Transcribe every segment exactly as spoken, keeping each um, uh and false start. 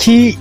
Qui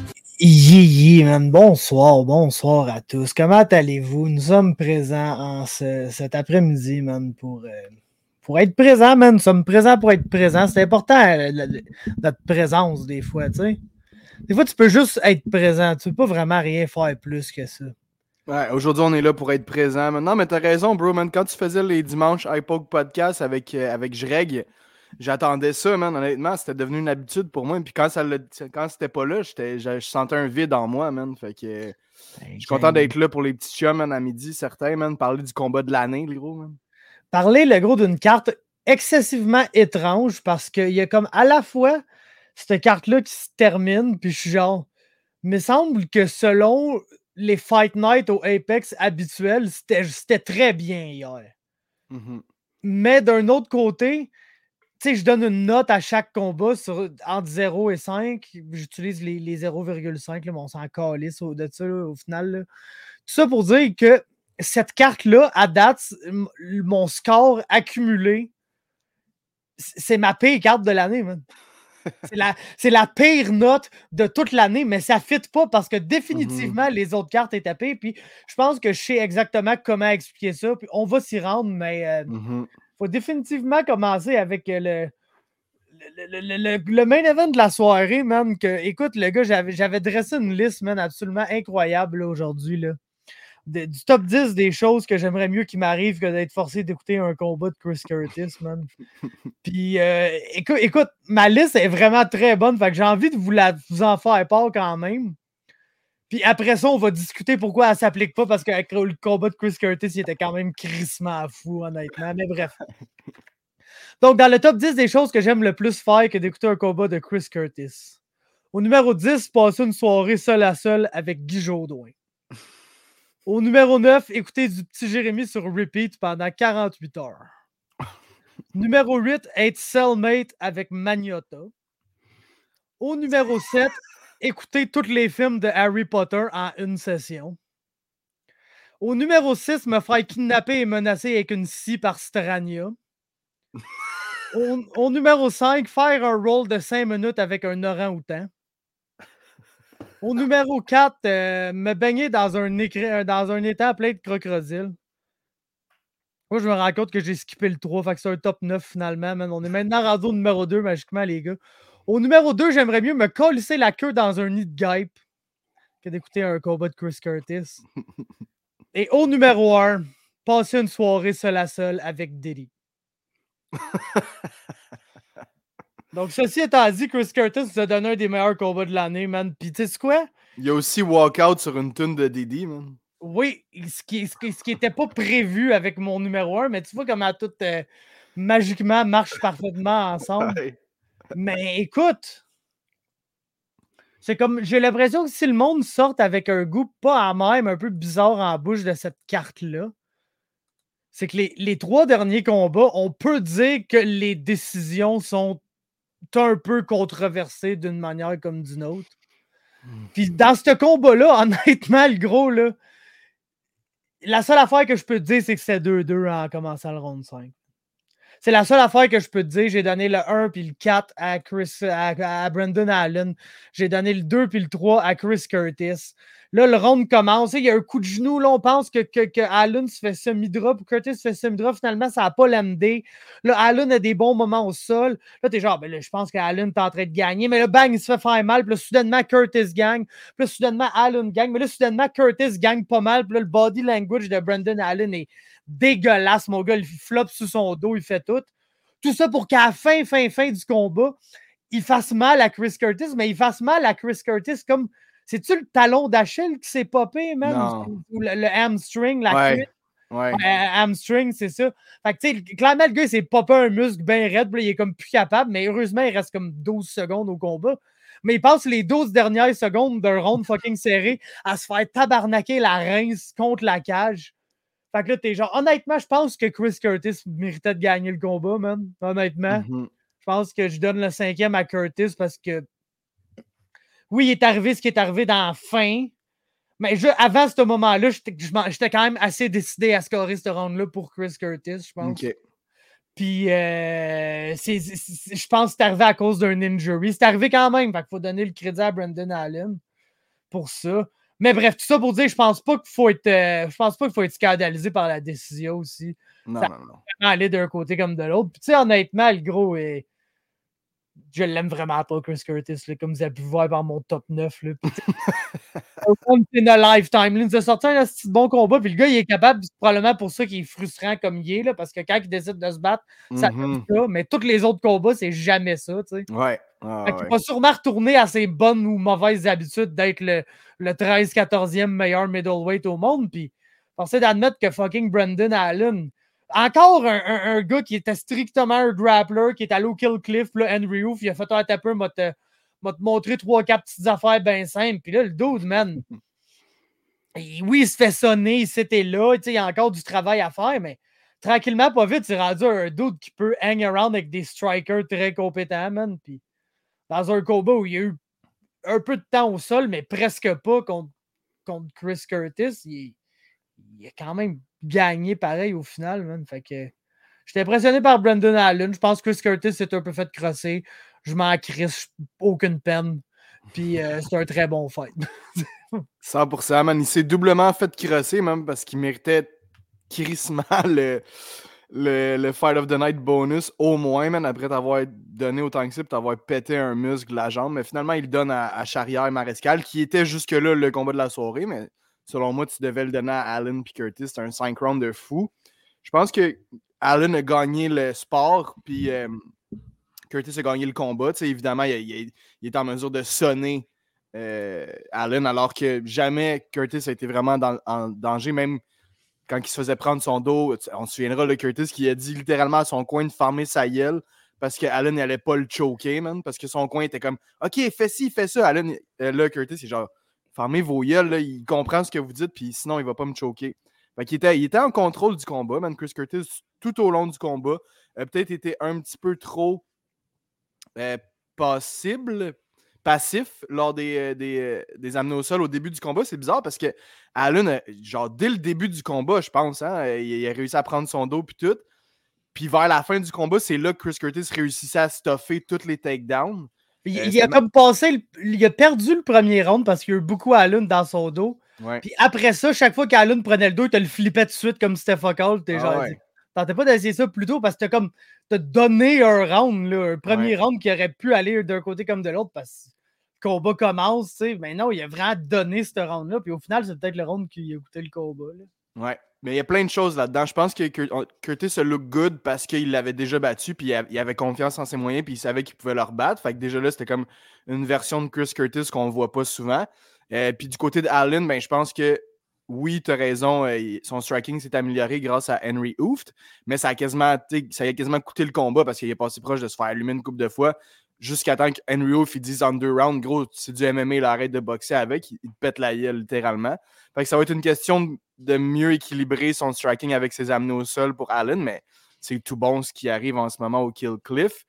yi man. Bonsoir, bonsoir à tous. Comment allez-vous? Nous sommes présents en ce, cet après-midi, man, pour, euh, pour être présents, man. Nous sommes présents pour être présents. C'est important, euh, la, la, notre présence, des fois, tu sais. Des fois, tu peux juste être présent. Tu peux pas vraiment rien faire plus que ça. Ouais, aujourd'hui, on est là pour être présent. Non, mais t'as raison, bro, man. Quand tu faisais les dimanches iPoke Podcast avec, euh, avec Jreg, j'attendais ça, man. Honnêtement, c'était devenu une habitude pour moi. Puis quand, ça quand c'était pas là, je, je sentais un vide en moi, man. Fait que euh, je suis content d'être là pour les petits chums, man, à midi, certains, man. Parler du combat de l'année, le gros, man. Parler, le gros, d'une carte excessivement étrange parce qu'il y a comme à la fois cette carte-là qui se termine, puis je suis genre, il me semble que selon les Fight Night au Apex habituels, c'était très bien hier. Mm-hmm. Mais d'un autre côté, tu sais, je donne une note à chaque combat sur, entre zéro et cinq. J'utilise les, les zéro virgule cinq, là, mais on s'en calisse au, de ça, là, au final. Là. Tout ça pour dire que cette carte-là, à date, mon score accumulé, c'est ma pire carte de l'année, man. C'est la, c'est la pire note de toute l'année, mais ça ne fit pas parce que définitivement, mm-hmm. les autres cartes étaient pires. Puis je pense que je sais exactement comment expliquer ça. Puis on va s'y rendre, mais il euh, mm-hmm. faut définitivement commencer avec le, le, le, le, le main event de la soirée, man. Que, écoute, le gars, j'avais, j'avais dressé une liste, man, absolument incroyable là, aujourd'hui. Là. De, du top dix des choses que j'aimerais mieux qu'il m'arrive que d'être forcé d'écouter un combat de Chris Curtis, man. Puis, euh, écoute, écoute, ma liste est vraiment très bonne, fait que j'ai envie de vous, la, vous en faire part quand même. Puis après ça, on va discuter pourquoi elle s'applique pas, parce que le combat de Chris Curtis, il était quand même crissement fou, honnêtement. Mais bref. Donc, dans le top dix des choses que j'aime le plus faire que d'écouter un combat de Chris Curtis. Au numéro dix, passer une soirée seul à seul avec Guy Jodoin. Au numéro neuf, écouter du petit Jérémy sur repeat pendant quarante-huit heures. Numéro huit, être cellmate avec Magnota. Au numéro sept, écouter tous les films de Harry Potter en une session. Au numéro six, me faire kidnapper et menacer avec une scie par Strania. Au, au numéro cinq, faire un roll de cinq minutes avec un orang-outan. Au numéro quatre, euh, me baigner dans un, écri- dans un étang plein de crocodiles. Moi, je me rends compte que j'ai skippé le trois, fait que c'est un top neuf finalement. Man. On est maintenant rendu au numéro deux, magiquement, les gars. Au numéro deux, j'aimerais mieux me colisser la queue dans un nid de guêpe que d'écouter un combat de Chris Curtis. Et au numéro un, passer une soirée seul à seul avec Diddy. Donc, ceci étant dit, Chris Curtis nous a donné un des meilleurs combats de l'année, man. Puis, tu sais quoi? Il y a aussi Walkout sur une tune de Diddy, man. Oui, ce qui ce qui, ce qui était pas prévu avec mon numéro un, mais tu vois comment tout euh, magiquement marche parfaitement ensemble. Ouais. Mais écoute, c'est comme, j'ai l'impression que si le monde sort avec un goût pas amer, mais un peu bizarre en bouche de cette carte-là, c'est que les, les trois derniers combats, on peut dire que les décisions sont un peu controversées d'une manière comme d'une autre. Puis dans ce combat-là, honnêtement, le gros, là, la seule affaire que je peux te dire, c'est que c'est deux deux en commençant le round cinq. C'est la seule affaire que je peux te dire. J'ai donné le un puis le quatre à, Chris, à, à Brandon Allen. J'ai donné le deux puis le trois à Chris Curtis. Là, le round commence. Il y a un coup de genou. Là, on pense que, que, que Allen se fait semi-drop ou Curtis se fait semi-drop. Finalement, ça n'a pas l'M D. Là, Allen a des bons moments au sol. Là, t'es genre, ben là, je pense qu'Allen est en train de gagner. Mais là, bang, il se fait faire mal. Puis là, soudainement, Curtis gagne. Puis là, soudainement, Allen gagne. Mais là, soudainement, Curtis gagne pas mal. Puis là, le body language de Brandon Allen est dégueulasse. Mon gars, il floppe sous son dos. Il fait tout. Tout ça pour qu'à la fin, fin, fin du combat, il fasse mal à Chris Curtis. Mais il fasse mal à Chris Curtis comme... C'est-tu le talon d'Achille qui s'est popé, man? Non. Ou le, le hamstring, la ouais. cuisse? Ouais. ouais. Hamstring, c'est ça. Fait que, tu sais, clairement, le gars, il s'est popé un muscle bien raide, puis il est comme plus capable, mais heureusement, il reste comme douze secondes au combat. Mais il passe les douze dernières secondes d'un round fucking serré à se faire tabarnaquer la rince contre la cage. Fait que là, t'es genre, honnêtement, je pense que Chris Curtis méritait de gagner le combat, man. Honnêtement. Mm-hmm. Je pense que je donne le cinquième à Curtis parce que oui, il est arrivé ce qui est arrivé dans la fin, mais je, avant ce moment-là, j'étais, j'étais quand même assez décidé à scorer ce round-là pour Chris Curtis, je pense. Okay. Puis, euh, c'est, c'est, c'est, je pense que c'est arrivé à cause d'un injury. C'est arrivé quand même. Fait qu'il faut donner le crédit à Brendan Allen pour ça. Mais bref, tout ça pour dire, je pense pas qu'il faut être, euh, je pense pas qu'il faut être scandalisé par la décision aussi. Non, ça non, non. peut aller d'un côté comme de l'autre. Puis, tu sais, honnêtement, le gros est. Je l'aime vraiment pas, Chris Curtis, là, comme vous avez pu voir par mon top neuf. Là. Puis, in a lifetime. Là, il nous a sorti un petit bon combat, puis le gars, il est capable, c'est probablement pour ça qu'il est frustrant comme il est, là, parce que quand il décide de se battre, ça mm-hmm. fait ça, mais tous les autres combats, c'est jamais ça, tu sais. Ouais. Ah, fait ouais. il va sûrement retourner à ses bonnes ou mauvaises habitudes d'être le, le treize quatorzième meilleur middleweight au monde, puis forcez d'admettre que fucking Brendan Allen, encore un, un, un gars qui était strictement un grappler, qui est allé au Kill Cliff, là, Henry Hoof, il a fait un taper, m'a te, m'a te montré trois, quatre petites affaires bien simples, puis là, le dude, man, oui, il se fait sonner, c'était là, il y a encore du travail à faire, mais tranquillement, pas vite, c'est rendu un dude qui peut hang around avec des strikers très compétents, man, puis dans un combat où il y a eu un peu de temps au sol, mais presque pas contre, contre Chris Curtis, il, il a quand même gagné pareil au final, man. Fait que j'étais impressionné par Brendan Allen. Je pense que Chris Curtis s'est un peu fait crosser. Je m'en crisse, aucune peine. Puis euh, c'est un très bon fight. cent pour cent, man. Il s'est doublement fait crosser, même parce qu'il méritait crissement le, le, le Fight of the Night bonus, au moins, man, après t'avoir donné autant que ça, puis t'avoir pété un muscle de la jambe. Mais finalement, il le donne à, à Charrière Marescal, qui était jusque-là le combat de la soirée. Mais selon moi, tu devais le donner à Allen puis Curtis. C'était un cinq rounds de fou. Je pense que Allen a gagné le sport, puis euh, Curtis a gagné le combat. Tu sais, évidemment, il, il, il est en mesure de sonner euh, Allen, alors que jamais Curtis a été vraiment dans, en danger, même quand il se faisait prendre son dos. On se souviendra de Curtis qui a dit littéralement à son coin de fermer sa gueule parce que Allen n'allait pas le choquer, man, parce que son coin était comme « Ok, fais ci, fais ça. » Allen, euh, là, Curtis, il est genre « Fermez vos gueules, là, il comprend ce que vous dites, puis sinon, il va pas me choquer. » Fait qu'il était, il était en contrôle du combat, man, Chris Curtis, tout au long du combat. Euh, peut-être était un petit peu trop euh, possible, passif lors des, des, des amenés au sol au début du combat. C'est bizarre parce que Allen, genre dès le début du combat, je pense, hein, il, il a réussi à prendre son dos puis tout. Puis vers la fin du combat, c'est là que Chris Curtis réussissait à stuffer tous les takedowns. Il, euh, il a comme passé, le, il a perdu le premier round parce qu'il y a eu beaucoup Allen dans son dos. Ouais. Puis après ça, chaque fois qu'Allen prenait le dos, il te le flippait tout de suite comme si c'était fuck all. T'es ah genre ouais. dit, tentais pas d'essayer ça plus tôt parce que t'as comme t'as donné un round, là, un premier ouais. round qui aurait pu aller d'un côté comme de l'autre parce que le combat commence, tu sais. Mais non, il a vraiment donné ce round-là. Puis au final, c'est peut-être le round qui a coûté le combat. Là. Ouais. Mais il y a plein de choses là-dedans. Je pense que Curtis se look good parce qu'il l'avait déjà battu, puis il avait confiance en ses moyens, puis il savait qu'il pouvait le rebattre. Fait que déjà là, c'était comme une version de Chris Curtis qu'on ne voit pas souvent. Euh, puis du côté d'Allen, ben, je pense que oui, tu as raison, euh, son striking s'est amélioré grâce à Henry Hooft, mais ça a quasiment, ça a quasiment coûté le combat parce qu'il est passé proche de se faire allumer une couple de fois jusqu'à temps qu'Henry Hooft il dise en deux rounds, gros, c'est du M M A, il arrête de boxer avec, il, il te pète la gueule littéralement. Fait que ça va être une question de, de mieux équilibrer son striking avec ses amenés au sol pour Allen, mais c'est tout bon ce qui arrive en ce moment au Kill Cliff.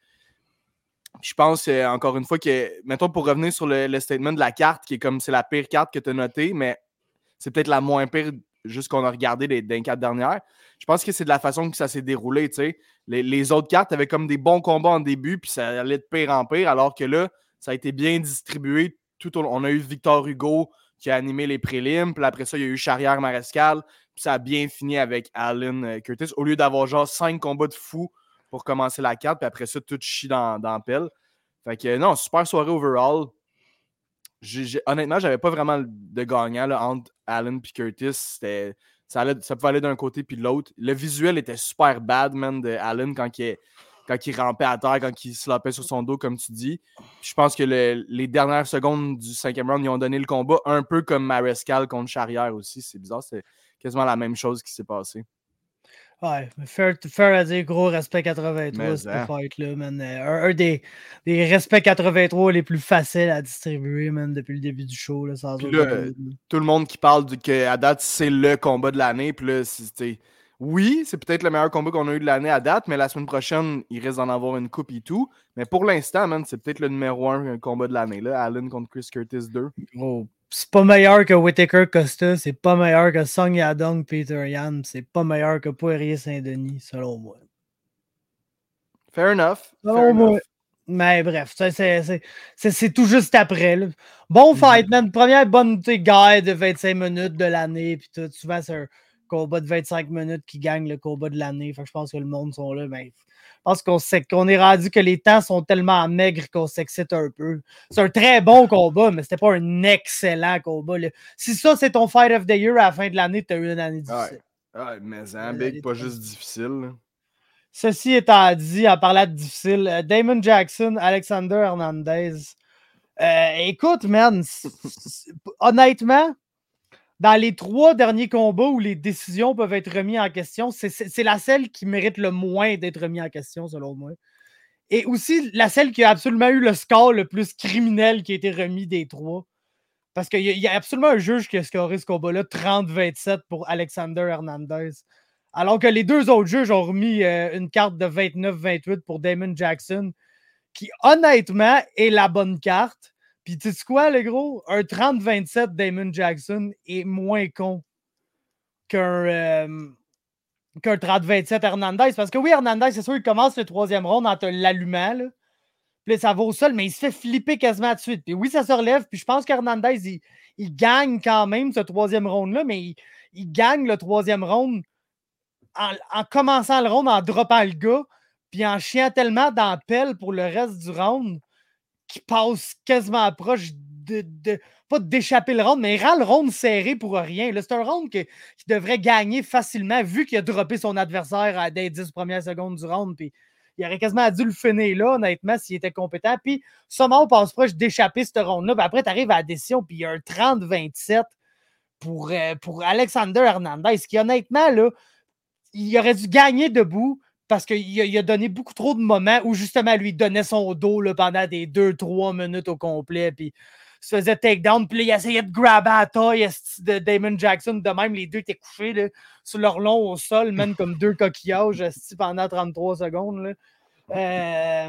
Je pense, euh, encore une fois, que, mettons, pour revenir sur le, le statement de la carte, qui est comme c'est la pire carte que tu as notée, mais c'est peut-être la moins pire, juste qu'on a regardé les, les quatre dernières. Je pense que c'est de la façon que ça s'est déroulé, tu sais. Les, les autres cartes avaient comme des bons combats en début, puis ça allait de pire en pire, alors que là, ça a été bien distribué. Tout au, on a eu Victor Hugo qui a animé les prélims, puis après ça, il y a eu Charrière Marescal, puis ça a bien fini avec Allen Curtis, au lieu d'avoir genre cinq combats de fou pour commencer la carte, puis après ça, tout chie dans, dans la pelle. Fait que non, super soirée overall. J'ai, j'ai, honnêtement, j'avais pas vraiment de gagnant là, entre Allen et Curtis. C'était, ça, allait, ça pouvait aller d'un côté puis de l'autre. Le visuel était super bad, man, de Allen quand il, quand il rampait à terre, quand il slapait sur son dos, comme tu dis. Puis je pense que le, les dernières secondes du cinquième round, ils ont donné le combat un peu comme Marescal contre Charrière aussi. C'est bizarre, c'est quasiment la même chose qui s'est passé. Ouais, fair, fair à dire, gros respect quatre-vingt-trois, cette hein. fight-là, man. Un, un des, des respects quatre-vingt-trois les plus faciles à distribuer, man, depuis le début du show, là, sans puis là, euh, tout le monde qui parle de, que à date, c'est le combat de l'année, puis là, c'est, oui, c'est peut-être le meilleur combat qu'on a eu de l'année à date, mais la semaine prochaine, il risque d'en avoir une coupe et tout. Mais pour l'instant, man, c'est peut-être le numéro un combat de l'année, là, Allen contre Chris Curtis deux. Oh. C'est pas meilleur que Whittaker Costa, c'est pas meilleur que Song Yadong Peter Yan, c'est pas meilleur que Poirier Saint-Denis, selon moi. Fair enough. Fair Oh, enough. moi. Mais bref, c'est, c'est, c'est, c'est, c'est tout juste après. Là. Bon fight, man. Première bonne guerre de vingt-cinq minutes de l'année. Puis tout. Souvent, c'est un combat de vingt-cinq minutes qui gagne le combat de l'année. Fait que je pense que le monde sont là. Mais je pense qu'on, sait, qu'on est rendu que les temps sont tellement maigres qu'on s'excite un peu. C'est un très bon combat, mais c'était pas un excellent combat. Là. Si ça, c'est ton Fight of the Year à la fin de l'année, t'as eu une année difficile. Ouais, ouais mais hein, Big, pas juste difficile. Là. Ceci étant dit, en parlant de difficile, Damon Jackson, Alexander Hernandez. Euh, écoute, man, c'est, c'est, honnêtement, dans les trois derniers combats où les décisions peuvent être remises en question, c'est, c'est, c'est la seule qui mérite le moins d'être remise en question, selon moi. Et aussi, la seule qui a absolument eu le score le plus criminel qui a été remis des trois. Parce qu'il y, y a absolument un juge qui a scoré ce combat-là, trente vingt-sept pour Alexander Hernandez. Alors que les deux autres juges ont remis euh, une carte de vingt-neuf vingt-huit pour Damon Jackson, qui honnêtement est la bonne carte. Puis tu sais quoi, le gros? Un trente vingt-sept Damon Jackson est moins con qu'un, euh, qu'un trente vingt-sept Hernandez. Parce que oui, Hernandez, c'est sûr, il commence le troisième round en te l'allumant. Là. Puis là, ça va au sol, mais il se fait flipper quasiment de suite. Puis oui, ça se relève. Puis je pense qu'Hernandez, il, il gagne quand même ce troisième round-là, mais il, il gagne le troisième round En, en commençant le round, en droppant le gars, puis en chiant tellement dans la pelle pour le reste du round qu'il passe quasiment proche de, de pas d'échapper le round, mais il rend le round serré pour rien. Là, c'est un round que, qu'il devrait gagner facilement vu qu'il a droppé son adversaire à des dix premières secondes du round. Puis il aurait quasiment dû le finir là, honnêtement, s'il était compétent. Puis somehow, passe proche d'échapper ce round-là. Puis après, tu arrives à la décision, puis il y a un trente vingt-sept pour, euh, pour Alexander Hernandez, qui honnêtement, là, il aurait dû gagner debout parce qu'il a, il a donné beaucoup trop de moments où justement lui donnait son dos là, pendant des deux trois minutes au complet. Puis il se faisait takedown. Puis là, il essayait de grabber à la taille de Damon Jackson. De même, les deux étaient couchés là, sur leur long au sol, même comme deux coquillages pendant trente-trois secondes. Là. Euh...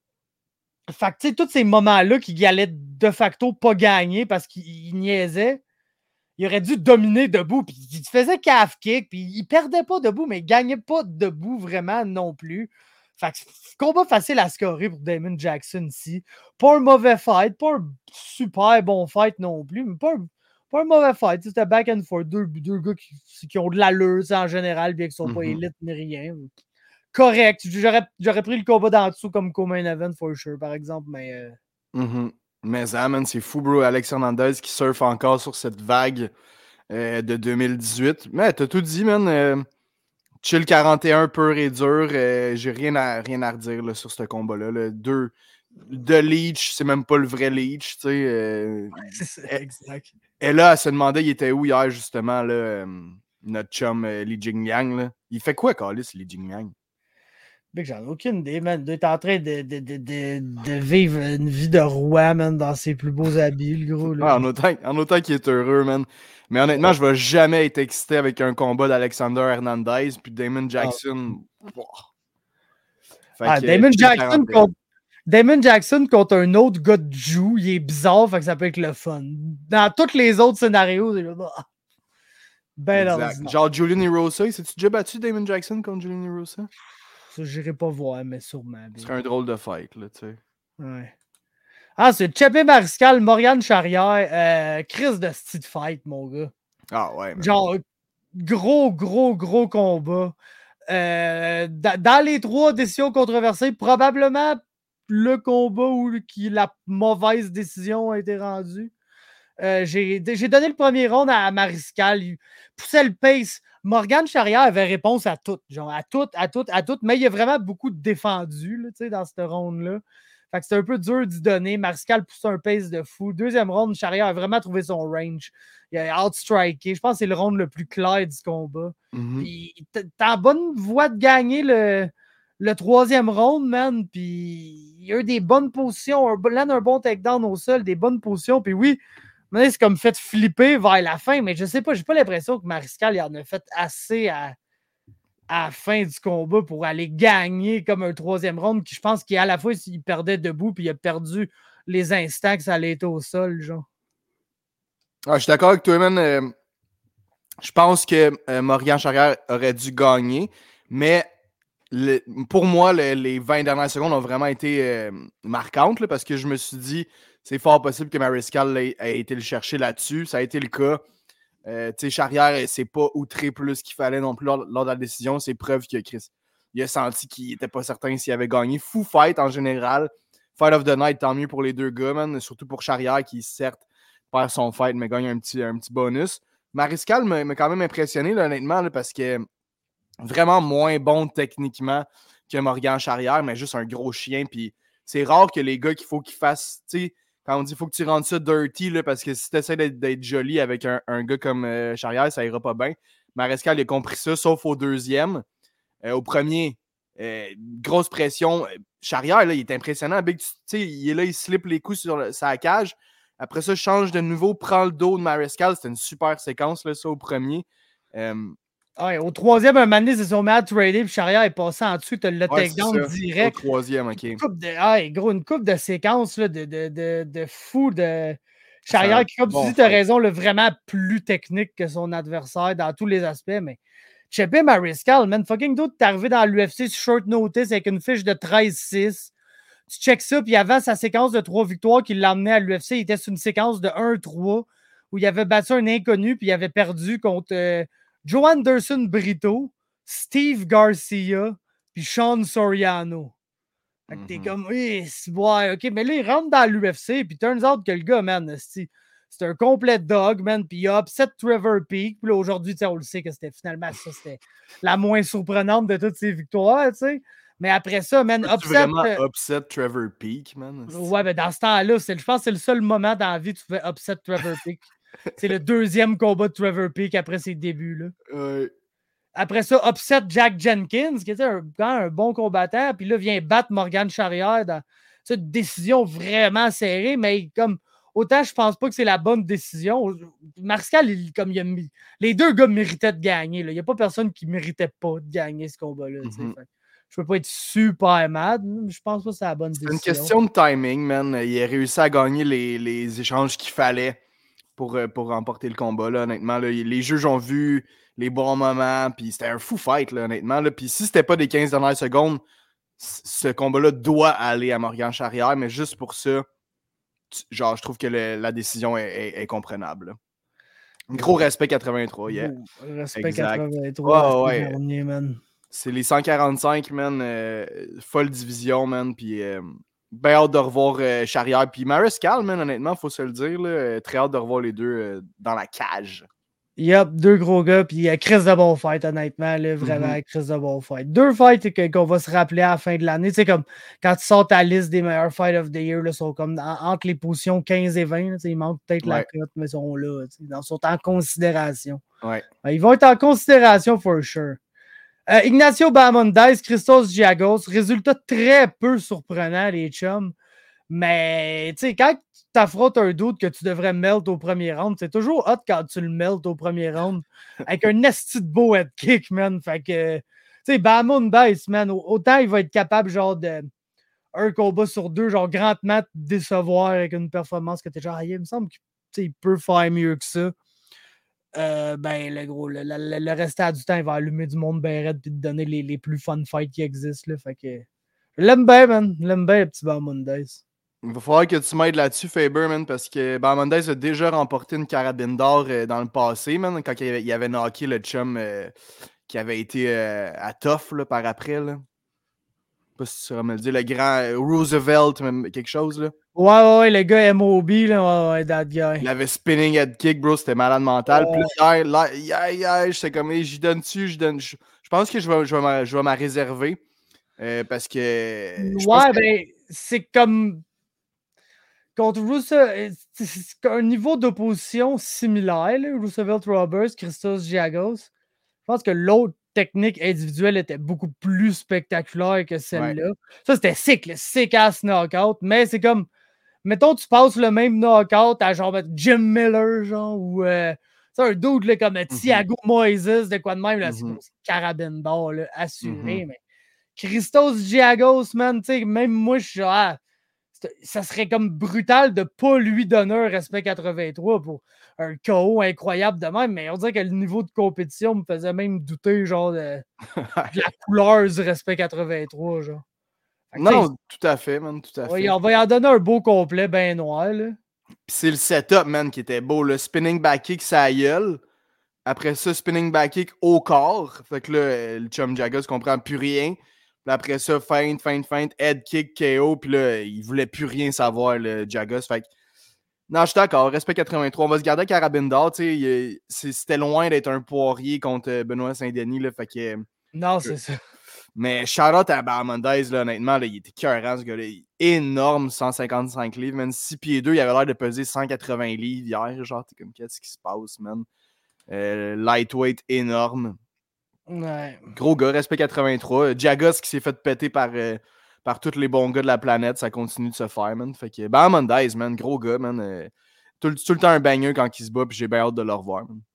Fait que tu sais, tous ces moments-là qu'il allait de facto pas gagner parce qu'il niaisait. Il aurait dû dominer debout, puis il faisait calf kick, puis il perdait pas debout, mais il gagnait pas debout vraiment non plus. Fait que combat facile à scorer pour Damon Jackson ici. Pas un mauvais fight, pas un super bon fight non plus, mais pas un, pas un mauvais fight. C'était back and forth. Deux, deux gars qui, qui ont de l'allure en général, bien qu'ils sont mm-hmm. pas élites ni rien. Correct. J'aurais, j'aurais pris le combat d'en dessous comme co-main event for sure, par exemple, mais... Euh... Mm-hmm. Mais ça, man, c'est fou, bro. Alex Hernandez qui surfe encore sur cette vague euh, de deux mille dix-huit. Mais t'as tout dit, man. Euh, chill quarante et un pur et dur. Euh, j'ai rien à, rien à redire là, sur ce combat-là. Là. Deux, de Leech, c'est même pas le vrai Leech. Tu sais, euh, c'est ça, exact. Et là, elle se demandait, il était où hier, justement, là, euh, notre chum euh, Li Jingliang. Là. Il fait quoi, Carlis, Li Jingliang? J'en ai aucune idée, man. Il est en train de, de, de, de, de vivre une vie de roi, man, dans ses plus beaux habits, le gros. Là. Ah, en, autant, en autant qu'il est heureux, man. Mais honnêtement, je vais jamais être excité avec un combat d'Alexander Hernandez puis Damon Jackson. Ah, ah que, Damon, Jackson contre, Damon Jackson contre un autre gars de Jiu, il est bizarre, fait que ça peut être le fun. Dans tous les autres scénarios, c'est là, bah, ben ordinaire. Genre Julian Erosa, c'est-tu déjà battu Damon Jackson contre Julian Erosa? Ça, j'irai pas voir, mais sûrement. Ce serait un drôle de fight, là, tu sais. Ouais. Ah, c'est Chepe Mariscal, Morgane Charrière, euh, Chris de style fight, mon gars. Ah ouais, man. Genre, gros, gros, gros combat. Euh, dans les trois décisions controversées, probablement le combat où qui, la mauvaise décision a été rendue. Euh, j'ai, j'ai donné le premier round à Mariscal. Il poussait le pace. Morgane Charrière avait réponse à tout. Genre, à tout, à tout, à tout. Mais il y a vraiment beaucoup de défendus là, dans ce round-là. Fait que c'est un peu dur d'y donner. Mariscal poussait un pace de fou. Deuxième round, Charrière a vraiment trouvé son range. Il a outstriké. Je pense que c'est le round le plus clair du combat. Mm-hmm. Puis t'as en bonne voie de gagner le, le troisième round, man. Puis il y a eu des bonnes positions. Un, là, un bon takedown au sol, des bonnes positions. Puis oui, c'est comme fait flipper vers la fin, mais je sais pas, j'ai pas l'impression que Mariscal il en a fait assez à, à la fin du combat pour aller gagner comme un troisième round qui, je pense qu'à la fois, il perdait debout puis il a perdu les instants que ça allait être au sol, genre. Ah, je suis d'accord avec toi, man. Euh, je pense que euh, Morgane Charrière aurait dû gagner, mais le, pour moi, le, les vingt dernières secondes ont vraiment été euh, marquantes là, parce que je me suis dit, c'est fort possible que Mariscal ait, ait été le chercher là-dessus. Ça a été le cas. Euh, tu sais, Charrière, c'est pas outré plus qu'il fallait non plus lors, lors de la décision. C'est preuve que Chris, il a senti qu'il était pas certain s'il avait gagné. Fou fight en général. Fight of the night, tant mieux pour les deux gars, man. Surtout pour Charrière qui, certes, perd son fight, mais gagne un petit, un petit bonus. Mariscal m'a, m'a quand même impressionné, là, honnêtement, là, parce que vraiment moins bon techniquement que Morgan Charrière, mais juste un gros chien. Puis c'est rare que les gars qu'il faut qu'ils fassent, tu sais, quand on dit qu'il faut que tu rendes ça dirty, là, parce que si tu essaies d'être, d'être joli avec un, un gars comme euh, Charrière, ça ira pas bien. Marescal a compris ça, sauf au deuxième. Euh, au premier, euh, grosse pression. Charrière, là, il est impressionnant. Big, tu sais, il est là, il slip les coups sur le, sa cage. Après ça, change de nouveau, prend le dos de Marescal. C'était une super séquence, là, ça, au premier. Euh, Ouais, au troisième, un moment donné, c'est son match trader, puis Charrière est passé en dessous, tu as le ouais, takedown direct. Au troisième, OK. Une coupe de, ah, gros, une coupe de séquences là, de, de, de, de fou de Charrière qui, comme bon tu dis, tu as raison, le vraiment plus technique que son adversaire dans tous les aspects, mais Chepe Mariscal, man, fucking d'autres, t'es arrivé dans l'U F C sur short notice avec une fiche de treize six. Tu checkes ça, puis avant sa séquence de trois victoires qui l'emmenait à l'U F C, il était sur une séquence de un trois où il avait battu un inconnu, puis il avait perdu contre euh, Joe Anderson Brito, Steve Garcia, puis Sean Soriano. Fait que t'es mm-hmm. comme, oui, c'est ouais, ok, mais là, il rentre dans l'U F C, puis turns out que le gars, man, c'est, c'est un complet dog, man, puis il a upset Trevor Peek, puis là, aujourd'hui, on le sait que c'était finalement ça, c'était la moins surprenante de toutes ses victoires, tu sais. Mais après ça, man, upset... vraiment euh... upset Trevor Peek, man? Ouais, mais dans ce temps-là, c'est, je pense que c'est le seul moment dans la vie où tu pouvais upset Trevor Peek. C'est le deuxième combat de Trevor Peek après ses débuts, là. Ouais. Après ça, upset Jack Jenkins, qui était un, un bon combattant, puis là, vient battre Morgan Charrière dans une décision vraiment serrée, mais comme autant je pense pas que c'est la bonne décision. Mariscal, il, comme il a mis, les deux gars méritaient de gagner. Il n'y a pas personne qui méritait pas de gagner ce combat-là. Mm-hmm. Je peux pas être super mad, mais je pense pas que c'est la bonne c'est décision. C'est une question de timing, man. Il a réussi à gagner les, les échanges qu'il fallait pour, pour remporter le combat, là, honnêtement. Là. Les juges ont vu les bons moments, puis c'était un fou fight, là, honnêtement. Là. Puis si c'était pas des quinze dernières secondes, ce combat-là doit aller à Morgan Charrière, mais juste pour ça, genre, je trouve que le, la décision est, est, est comprenable. Là. Gros respect quatre-vingt-trois, yeah. Oh, respect exact. quatre-vingt-trois, oh, ouais. Dernier, man. C'est les cent quarante-cinq, man, euh, folle division, man, puis euh, ben hâte de revoir euh, Charrière. Puis Mariscal, man, honnêtement, faut se le dire, là, très hâte de revoir les deux euh, dans la cage. Yep, deux gros gars, puis euh, Chris de bon fight, honnêtement, là, vraiment, mm-hmm. Chris de bon fight. Deux fights que, qu'on va se rappeler à la fin de l'année. Tu sais, comme quand tu sors ta liste des meilleurs fights of the year, là, sont comme dans, entre les positions quinze et vingt, là, il manque peut-être ouais. la cote, mais ils sont là, ils sont en considération. Ouais. Ils vont être en considération, for sure. Euh, Ignacio Bahamondes, Christos Giagos, résultat très peu surprenant, les chums. Mais, tu sais, quand tu t'affrontes un doute que tu devrais melt au premier round, c'est toujours hot quand tu le melt au premier round avec un esti de beau head kick, man. Fait que, tu sais, Bahamondes, man, autant il va être capable, genre, de un combat sur deux, genre, grandement te décevoir avec une performance que t'es genre, ah, il me semble qu'il peut faire mieux que ça. Euh, ben, le gros, le, le, le restant du temps, il va allumer du monde ben raide puis te donner les, les plus fun fights qui existent. Là, fait que, je l'aime bien, man. Je l'aime bien, le petit Bahamondes. Il va falloir que tu m'aides là-dessus, Faber, man, parce que Bahamondes a déjà remporté une carabine d'or euh, dans le passé, man, quand il avait, il avait knocké le chum euh, qui avait été euh, à Tough là, par après. Là. Je sais pas si tu sauras me le dire, le grand euh, Roosevelt, même, quelque chose. Là. Ouais, ouais, ouais, le gars M O B, là, ouais, ouais, that guy. Il avait spinning head kick, bro, c'était malade mental. Puis là, là, là, là j'étais comme, hey, j'y donne-tu, j'y donne. Je pense que je vais, je vais, m'en, je vais m'en réserver euh, parce que. Ouais, ben, que... c'est comme. Contre Roosevelt, c'est un niveau d'opposition similaire, là, Roosevelt Roberts, Christos Giagos. Je pense que l'autre technique individuelle était beaucoup plus spectaculaire que celle-là. Ouais. Ça, c'était sick, le sick-ass knockout, mais c'est comme, mettons, tu passes le même knockout à genre Jim Miller, genre, ou euh, un dude là, comme mm-hmm. Thiago Moises, de quoi de même, là, mm-hmm. c'est carabine d'or, assuré, mm-hmm. mais Christos Giagos, man, tu sais, même moi, je suis genre, ah, ça serait comme brutal de ne pas lui donner un respect quatre-vingt-trois pour un K O incroyable de même, mais on dirait que le niveau de compétition me faisait même douter genre de, de la couleur du respect quatre-vingt-trois. Genre. Fait que, non, tout à fait, man, tout à fait. On va y en donner un beau complet ben noir. Là. Puis c'est le setup, man, qui était beau. Le spinning back kick, ça gueule. Après ça, spinning back kick au corps. Fait que là, le chum Jagos comprend plus rien. Puis après ça, feinte, feinte, feinte, head kick, K O. Puis là, il voulait plus rien savoir, le Jagos. Fait que, non, je suis d'accord. Respect quatre-vingt-trois. On va se garder à Carabindor. Tu sais, c'était loin d'être un Poirier contre Benoît Saint-Denis. Là, fait que. Non, c'est ça. Mais shout-out à Bahamondes, là, honnêtement, là, il était cœurant, ce gars-là. Énorme, cent cinquante-cinq livres, man. six pieds deux, il avait l'air de peser cent quatre-vingts livres hier. Genre, t'es comme, qu'est-ce qui se passe, man? Euh, lightweight énorme. Ouais. Gros gars, respect quatre-vingt-trois. Jagos qui s'est fait péter par, euh, par tous les bons gars de la planète, ça continue de se faire, man. Fait que Bahamondes, man, gros gars, man. Euh, tout, tout le temps un bagneux quand il se bat, puis j'ai bien hâte de le revoir, man.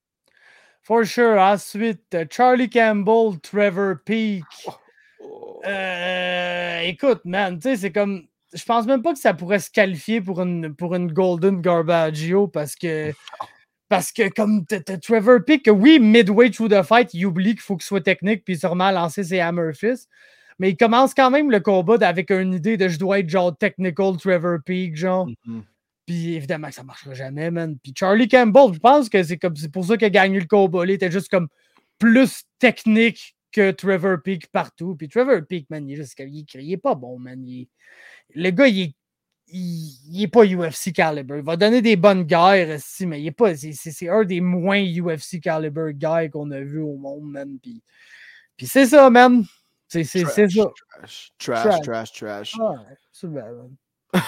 For sure. Ensuite, Charlie Campbell, Trevor Peak. Oh. Oh. Euh, écoute, man, tu sais, c'est comme. Je pense même pas que ça pourrait se qualifier pour une, pour une Golden Garbaggio parce que. Parce que, comme t'as Trevor Peak, oui, midway through the fight, il oublie qu'il faut qu'il soit technique puis sûrement lancer ses hammer fists. Mais il commence quand même le combat avec une idée de je dois être genre technical Trevor Peak, genre. Mm-hmm. Puis évidemment que ça marchera jamais, man. Puis Charlie Campbell, je pense que c'est comme c'est pour ça qu'il a gagné le combat. Il était juste comme plus technique que Trevor Peak partout. Puis Trevor Peak, man, il est juste il, il est pas bon, man. Il, le gars, il est, il, il est pas U F C caliber. Il va donner des bonnes guerres, mais il est pas. C'est, c'est un des moins U F C caliber guys qu'on a vu au monde, man. Puis, puis c'est ça, man. C'est, c'est, trash, c'est ça. Trash, trash, trash, trash. Ah, c'est bien, man.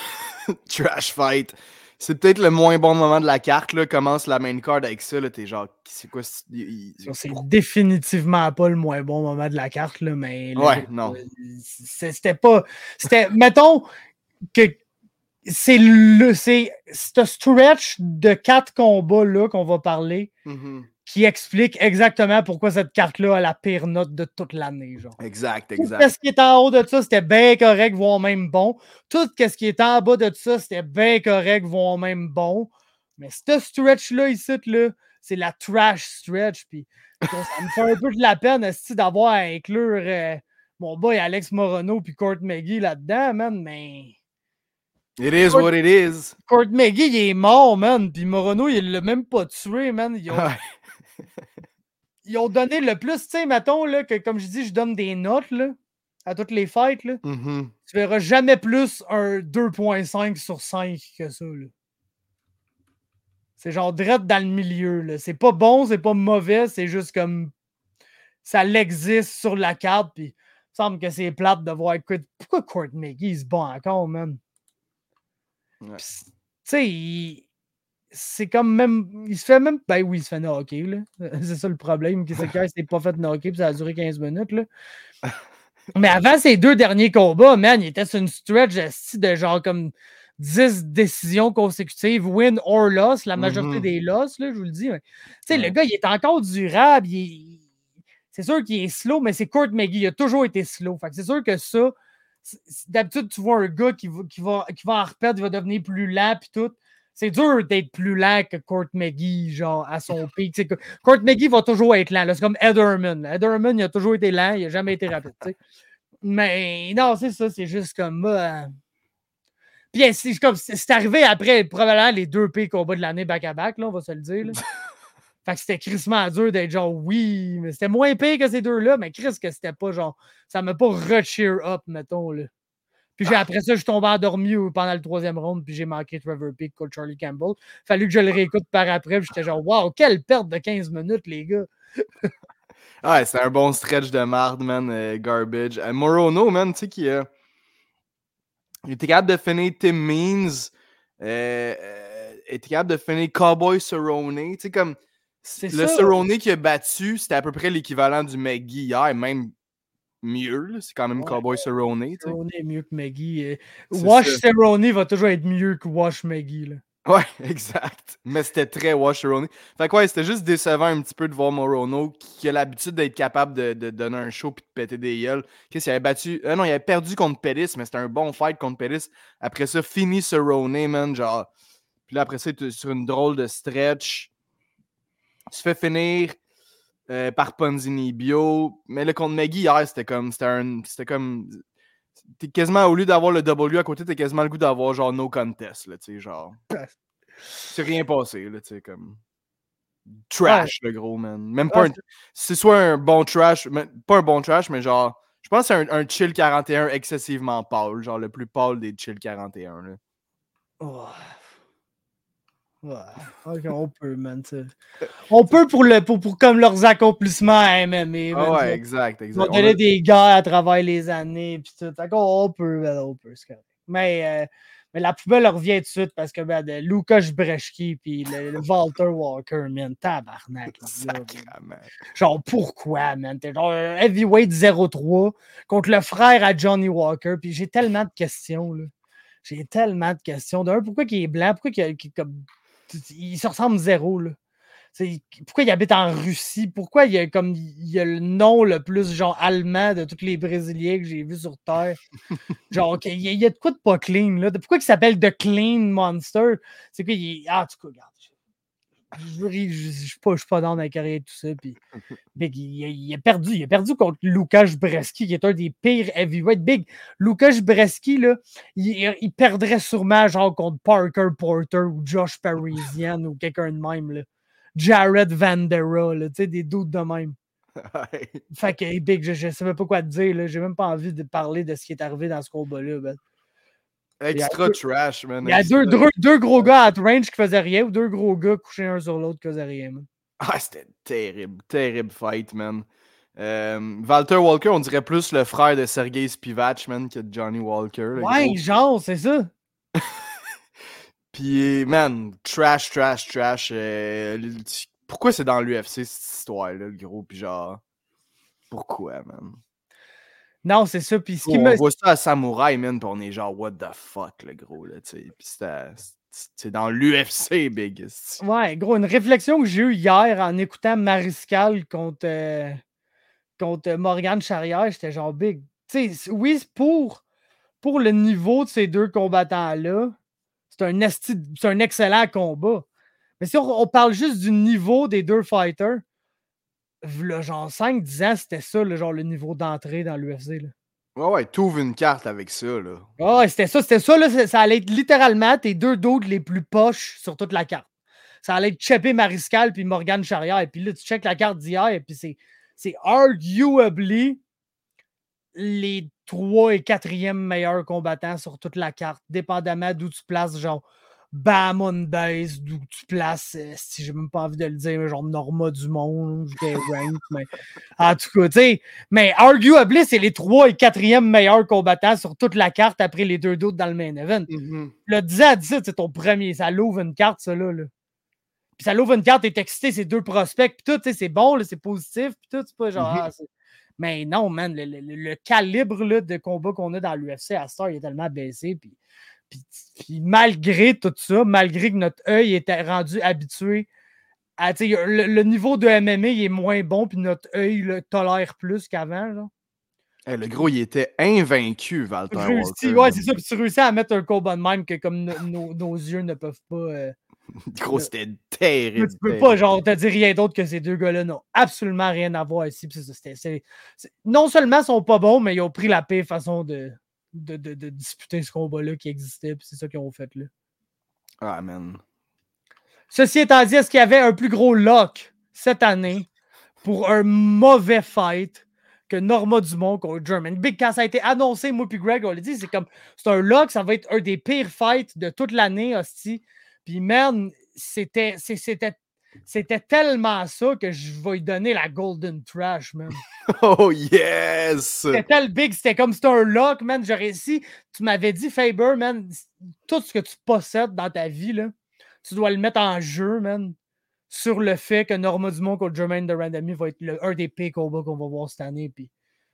Trash fight. C'est peut-être le moins bon moment de la carte, là. Commence la main card avec ça, là. T'es genre, c'est quoi? C'est, il, il... c'est définitivement pas le moins bon moment de la carte, là, mais. Ouais, le, non. C'était pas. C'était. Mettons que c'est le. C'est ce stretch de quatre combats-là qu'on va parler. Mm-hmm. Qui explique exactement pourquoi cette carte-là a la pire note de toute l'année. Genre. Exact, exact. Tout ce qui est en haut de ça, c'était bien correct, voire même bon. Tout ce qui est en bas de ça, c'était bien correct, voire même bon. Mais ce stretch-là, ici, là, c'est la trash stretch. Puis ça me fait un peu de la peine d'avoir à inclure euh, mon boy Alex Morono puis Court McGee là-dedans, man, mais... It is Court, what it is. Court McGee, il est mort, man. Puis Morono, il l'a même pas tué, man. Ils ont... Ils ont donné le plus, tu sais, mettons, là, que comme je dis, je donne des notes, là, à toutes les fights, là. Mm-hmm. Tu verras jamais plus un deux virgule cinq sur cinq que ça, là. C'est genre direct dans le milieu, là. C'est pas bon, c'est pas mauvais, c'est juste comme ça l'existe sur la carte, puis il me semble que c'est plate de voir pourquoi Court McGee se bat encore, man. Ouais. Tu sais, il... c'est comme même. Il se fait même. Ben oui, il se fait knocker, là. C'est ça le problème. C'est qu'il s'est pas fait knocker, puis ça a duré quinze minutes, là. Mais avant ces deux derniers combats, man, il était sur une stretch de genre comme dix décisions consécutives, win or loss, la majorité mm-hmm. des loss, là, je vous le dis. Tu sais, ouais. Le gars, il est encore durable. Il... C'est sûr qu'il est slow, mais c'est Court McGee. Il a toujours été slow. Fait que c'est sûr que ça, d'habitude, tu vois un gars qui va, qui va, qui va en reperdre, il va devenir plus lent, puis tout. C'est dur d'être plus lent que Court McGee, genre, à son pic. T'sais, Court McGee va toujours être lent. Là. C'est comme Ed Herman. Ed Herman, il a toujours été lent. Il n'a jamais été rapide. T'sais. Mais non, c'est ça. C'est juste comme... Euh... Puis c'est, comme, c'est arrivé après, probablement, les deux pires combats de l'année back-à-back, là, on va se le dire. Là. Fait que c'était crissement dur d'être genre, oui, mais c'était moins pire que ces deux-là, mais Chris, que c'était pas genre... Ça m'a pas re-cheer up, mettons, là. Puis j'ai, après ça, je suis tombé endormi pendant le troisième round, puis j'ai manqué Trevor Peak contre Charlie Campbell. Fallu que je le réécoute par après, puis j'étais genre, waouh, quelle perte de quinze minutes, les gars. Ouais, c'est un bon stretch de marde, man, euh, garbage. Euh, Morono, man, tu sais, qui euh, il était capable de finir Tim Means, euh, euh, il était capable de finir Cowboy Cerrone, tu sais, comme, c'est le ça. Cerrone qui a battu, c'était à peu près l'équivalent du McGee hier, même mieux, là. C'est quand même ouais, Cowboy Cerrone. Cerrone est mieux que McGee. Wash Cerrone va toujours être mieux que Wash McGee. Là. Ouais, exact. Mais c'était très Washeroni. Fait que ouais, c'était juste décevant un petit peu de voir Morono qui a l'habitude d'être capable de, de donner un show puis de péter des gueules. Qu'est-ce qu'il avait battu? Euh, non, il avait perdu contre Pettis, mais c'était un bon fight contre Pettis. Après ça, fini Cerrone, man, genre. Puis là, après ça, il était sur une drôle de stretch. Il se fait finir euh, par Ponzini Bio. Mais le contre Maggie hier, c'était comme. C'était un. C'était comme. T'es quasiment, au lieu d'avoir le W à côté, t'as quasiment le goût d'avoir genre no contest, là, tu sais, genre. C'est rien passé, là, tu sais, comme. Trash, ouais. Le gros, man. Même pas ouais, un. C'est soit un bon trash, mais, pas un bon trash, mais genre. Je pense que c'est un, un chill quarante et un excessivement pâle, genre le plus pâle des chill quarante et un, là. Oh. Ouais, ok, on peut, man. T'sais. On peut pour, le, pour, pour comme leurs accomplissements à M M A. Ah ouais, exact, exact. On donnait a... des gars à travers les années. Pis tout. On peut, man, on peut. Mais, euh, mais la poubelle revient tout de suite parce que ben, de Lukasz Brzeski puis le, le Walter Walker, man, tabarnak. Sacrement. Genre, pourquoi, man? T'es genre un heavyweight zéro trois contre le frère à Johnny Walker. Puis j'ai tellement de questions, là. J'ai tellement de questions. D'un, pourquoi il est blanc? Pourquoi il, il, comme, il se ressemble zéro, là? C'est, pourquoi il habite en Russie? Pourquoi il a, comme, il a le nom le plus genre allemand de tous les Brésiliens que j'ai vus sur Terre? Genre, okay, il, y a, il y a de quoi de pas clean, là? Pourquoi il s'appelle The Clean Monster? C'est quoi? Il est... Ah, en tout cas, regarde. Je ne suis pas, pas dans la carrière et tout ça. Puis, Big, il, il a perdu. Il a perdu contre Lukasz Brzeski, qui est un des pires heavyweight. Big, Lukasz Brzeski, là, il, il perdrait sûrement genre contre Parker Porter ou Josh Parisian ou quelqu'un de même. Là. Jared Vandera, tu sais, des doutes de même. Ouais. Fait que, Big, je ne sais même pas quoi te dire. Là. J'ai même pas envie de parler de ce qui est arrivé dans ce combat-là. Ben. Extra il trash, man. Il y a extra... deux, deux, deux gros gars à range qui faisaient rien ou deux gros gars couchés un sur l'autre qui faisaient rien, man. Ah, c'était terrible, terrible fight, man. Euh, Walter Walker, on dirait plus le frère de Sergei Spivak, man, que de Johnny Walker. Ouais, gros. Genre, c'est ça. Puis, man, trash, trash, trash. Euh, pourquoi c'est dans l'U F C, cette histoire-là, le gros? Puis genre, pourquoi, man? Non, c'est ça. Puis ce qui on me... voit ça à Samouraï, man, puis on est genre, what the fuck, le gros, là, tu sais. Puis c'est dans l'U F C, big. Ouais, gros, une réflexion que j'ai eue hier en écoutant Mariscal contre, euh, contre Morgan Charrière, j'étais genre big. Tu sais, oui, pour, pour le niveau de ces deux combattants-là, c'est un, esti, c'est un excellent combat. Mais si on, on parle juste du niveau des deux fighters, là, genre cinq dix ans, c'était ça, le, genre le niveau d'entrée dans l'U F C. Là. Ouais, ouais, t'ouvres une carte avec ça, là. Ah ouais, c'était ça, c'était ça, là, ça allait être littéralement tes deux d'autres les plus poches sur toute la carte. Ça allait être Chepe Mariscal puis Morgan Charrière. Et puis là, tu checkes la carte d'hier et puis c'est, c'est arguably les trois et quatrième meilleurs combattants sur toute la carte, dépendamment d'où tu places, genre Bam on base, d'où tu places, euh, si j'ai même pas envie de le dire, genre Norma Dumont, rank, mais en tout cas, tu sais, mais arguably, c'est les trois et quatrième meilleurs combattants sur toute la carte après les deux d'autres dans le main event. Mm-hmm. Le dix à dix-sept, c'est ton premier, ça l'ouvre une carte, ça là. là. Puis ça l'ouvre une carte, t'es excité, c'est deux prospects, puis tout, tu sais, c'est bon, là, c'est positif, puis tout, c'est pas genre. Mm-hmm. Ah, c'est... Mais non, man, le, le, le calibre là, de combat qu'on a dans l'U F C à cette heure, il est tellement baissé, puis. Puis, puis malgré tout ça, malgré que notre œil était rendu habitué à, le, le niveau de M M A il est moins bon, puis notre œil le tolère plus qu'avant. Là. Hey, le gros, il était invaincu, Walter Walter. Ouais, c'est ça. Puis tu réussis à mettre un combat de même que comme no, no, nos yeux ne peuvent pas. Euh, gros, c'était terrible. Tu peux terrible. pas, genre, te dire rien d'autre que ces deux gars-là n'ont absolument rien à voir ici. Puis c'est, c'est, c'est, non seulement ils sont pas bons, mais ils ont pris la pire façon de. De, de, de disputer ce combat-là qui existait, puis c'est ça qu'ils ont fait là. Ah, man. Ceci étant dit, est-ce qu'il y avait un plus gros lock cette année pour un mauvais fight que Norma Dumont contre German? Big, quand ça a été annoncé, moi puis Greg, on l'a dit, c'est comme, c'est un lock, ça va être un des pires fights de toute l'année, hostie. Puis, man, c'était, c'était C'était tellement ça que je vais lui donner la Golden Trash, man. Oh yes! C'était tel big, c'était comme c'était un lock, man. J'aurais ici, tu m'avais dit, Faber, man, tout ce que tu possèdes dans ta vie, là, tu dois le mettre en jeu, man, sur le fait que Norma Dumont contre Jermaine de Randami va être le, un des pires combats qu'on va voir cette année. Puis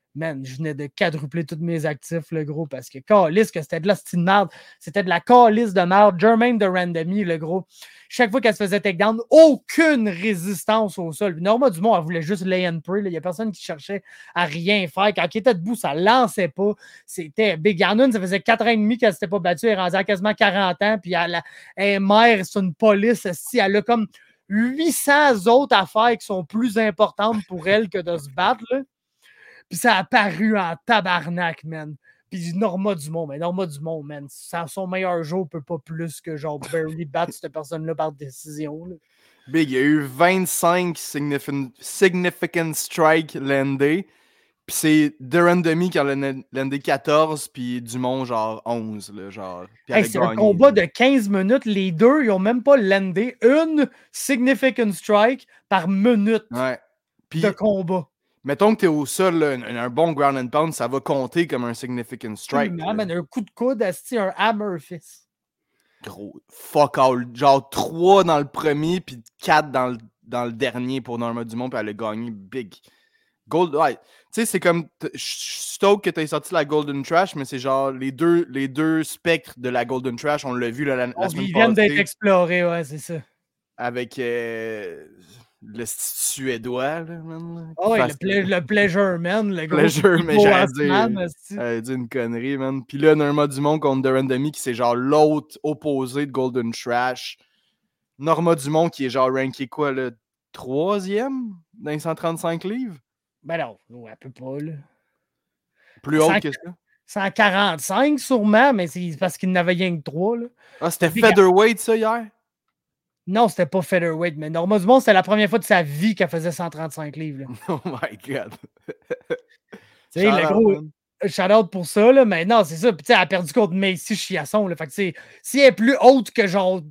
man, je venais de quadrupler tous mes actifs, le gros, parce que calice, que c'était de la style de merde. C'était de la calice de merde. Jermaine de Randomie, le gros. Chaque fois qu'elle se faisait takedown, aucune résistance au sol. Puis Norma Dumont, elle voulait juste lay and pray. Il n'y a personne qui cherchait à rien faire. Quand elle était debout, ça lançait pas. C'était Big Arnoun, ça faisait quatre ans et demi qu'elle s'était pas battue. Elle est rendue à quasiment quarante ans. Puis elle, elle est mère, c'est une police. Elle a comme huit cents autres affaires qui sont plus importantes pour elle que de se battre, là. Puis ça a paru en tabarnak, man. Puis Norma Dumont, mais Norma Dumont, man, sans son meilleur jour, peut pas plus que genre barely battre cette personne-là par décision. Là. Big, il y a eu vingt-cinq significant, significant strikes landés. Puis c'est Durandamy qui en a landé quatorze, puis Dumont, genre onze. Là, genre, hey, c'est un combat de quinze minutes. Les deux, ils ont même pas landé une significant strike par minute ouais. Puis, de combat. Mettons que t'es au sol, là, un, un bon ground and pound, ça va compter comme un significant strike. Oui, man, un coup de coude, un hammer fist. Gros, fuck all. Genre trois dans le premier, puis quatre dans le, dans le dernier pour Norma Dumont, puis elle a gagné big. Gold, ouais. Tu sais, c'est comme. Je suis stoked que t'aies sorti la Golden Trash, mais c'est genre les deux, les deux spectres de la Golden Trash, on l'a vu là, la, la oh, semaine ils passée. Ils viennent d'être explorés, ouais, c'est ça. Avec. Euh... Le suédois, là, man. Oh ouais, le, pla- le Pleasure Man, le gros. Pleasure, mais j'allais dire, j'allais dire une connerie, man. Puis là, Norma Dumont contre Durandamy, qui c'est genre l'autre opposé de Golden Trash. Norma Dumont, qui est genre ranké quoi, le troisième dans les cent trente-cinq livres? Ben non, ouais, elle peut pas, là. Plus haut que ça? cent quarante-cinq, sûrement, mais c'est parce qu'il n'avait rien que trois, là. Ah, c'était featherweight, ça, hier? Non, c'était pas featherweight, mais Norma Dumont, c'était la première fois de sa vie qu'elle faisait cent trente-cinq livres. Là. Oh my God. Tu sais, le gros, shout-out pour ça, là, mais non, c'est ça. Puis, tu sais, elle a perdu contre Macy Chiasson, là. Fait que, tu sais, si elle est plus haute que genre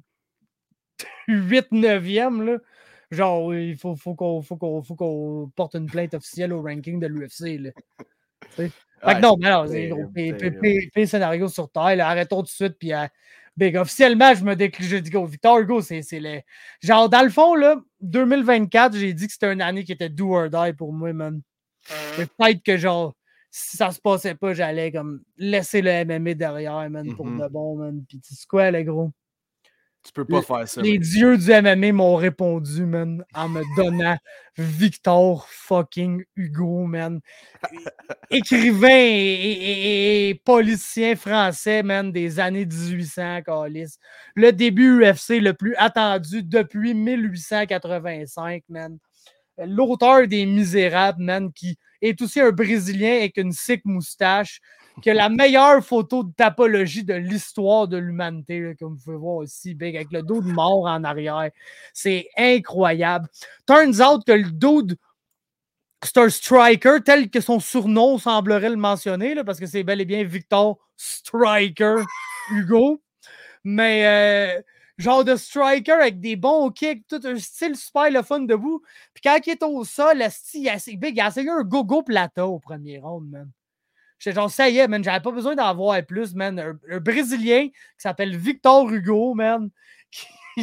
huit neuvième, là, genre, il faut, faut qu'on faut qu'on faut qu'on porte une plainte officielle au ranking de l'U F C, là. Fait que ouais, non, mais non, c'est gros. P scénario sur terre, là, arrêtons tout de suite, puis euh, big, officiellement, je me décline, je dis go. Victor Hugo, c'est le. Genre, dans le fond, là, deux mille vingt-quatre, j'ai dit que c'était une année qui était do or die pour moi, man. Peut-être que, genre, si ça se passait pas, j'allais comme laisser le M M A derrière, man, pour mm-hmm. de bon, man. Puis tu sais quoi, le gros? Tu peux pas le, faire ça. Les man. Dieux du M M A m'ont répondu, man, en me donnant Victor fucking Hugo, man. Écrivain et, et, et, et policier français, man, des années dix-huit cents, calice. Le début U F C le plus attendu depuis mille huit cent quatre-vingt-cinq, man. L'auteur des Misérables, man, qui est aussi un Brésilien avec une sick moustache, qui a la meilleure photo de tapologie de l'histoire de l'humanité, là, comme vous pouvez voir aussi, big, avec le dos de mort en arrière. C'est incroyable. Turns out que le dude, c'est un striker, tel que son surnom semblerait le mentionner, là, parce que c'est bel et bien Victor Striker Hugo. Mais... Euh, genre de striker avec des bons kicks, tout un style super le fun debout. Puis quand il est au sol, il a essayé un go-go plateau au premier round, man. J'étais genre, ça y est, man, j'avais pas besoin d'en voir plus, man. Un, un Brésilien qui s'appelle Victor Hugo, man. Qui...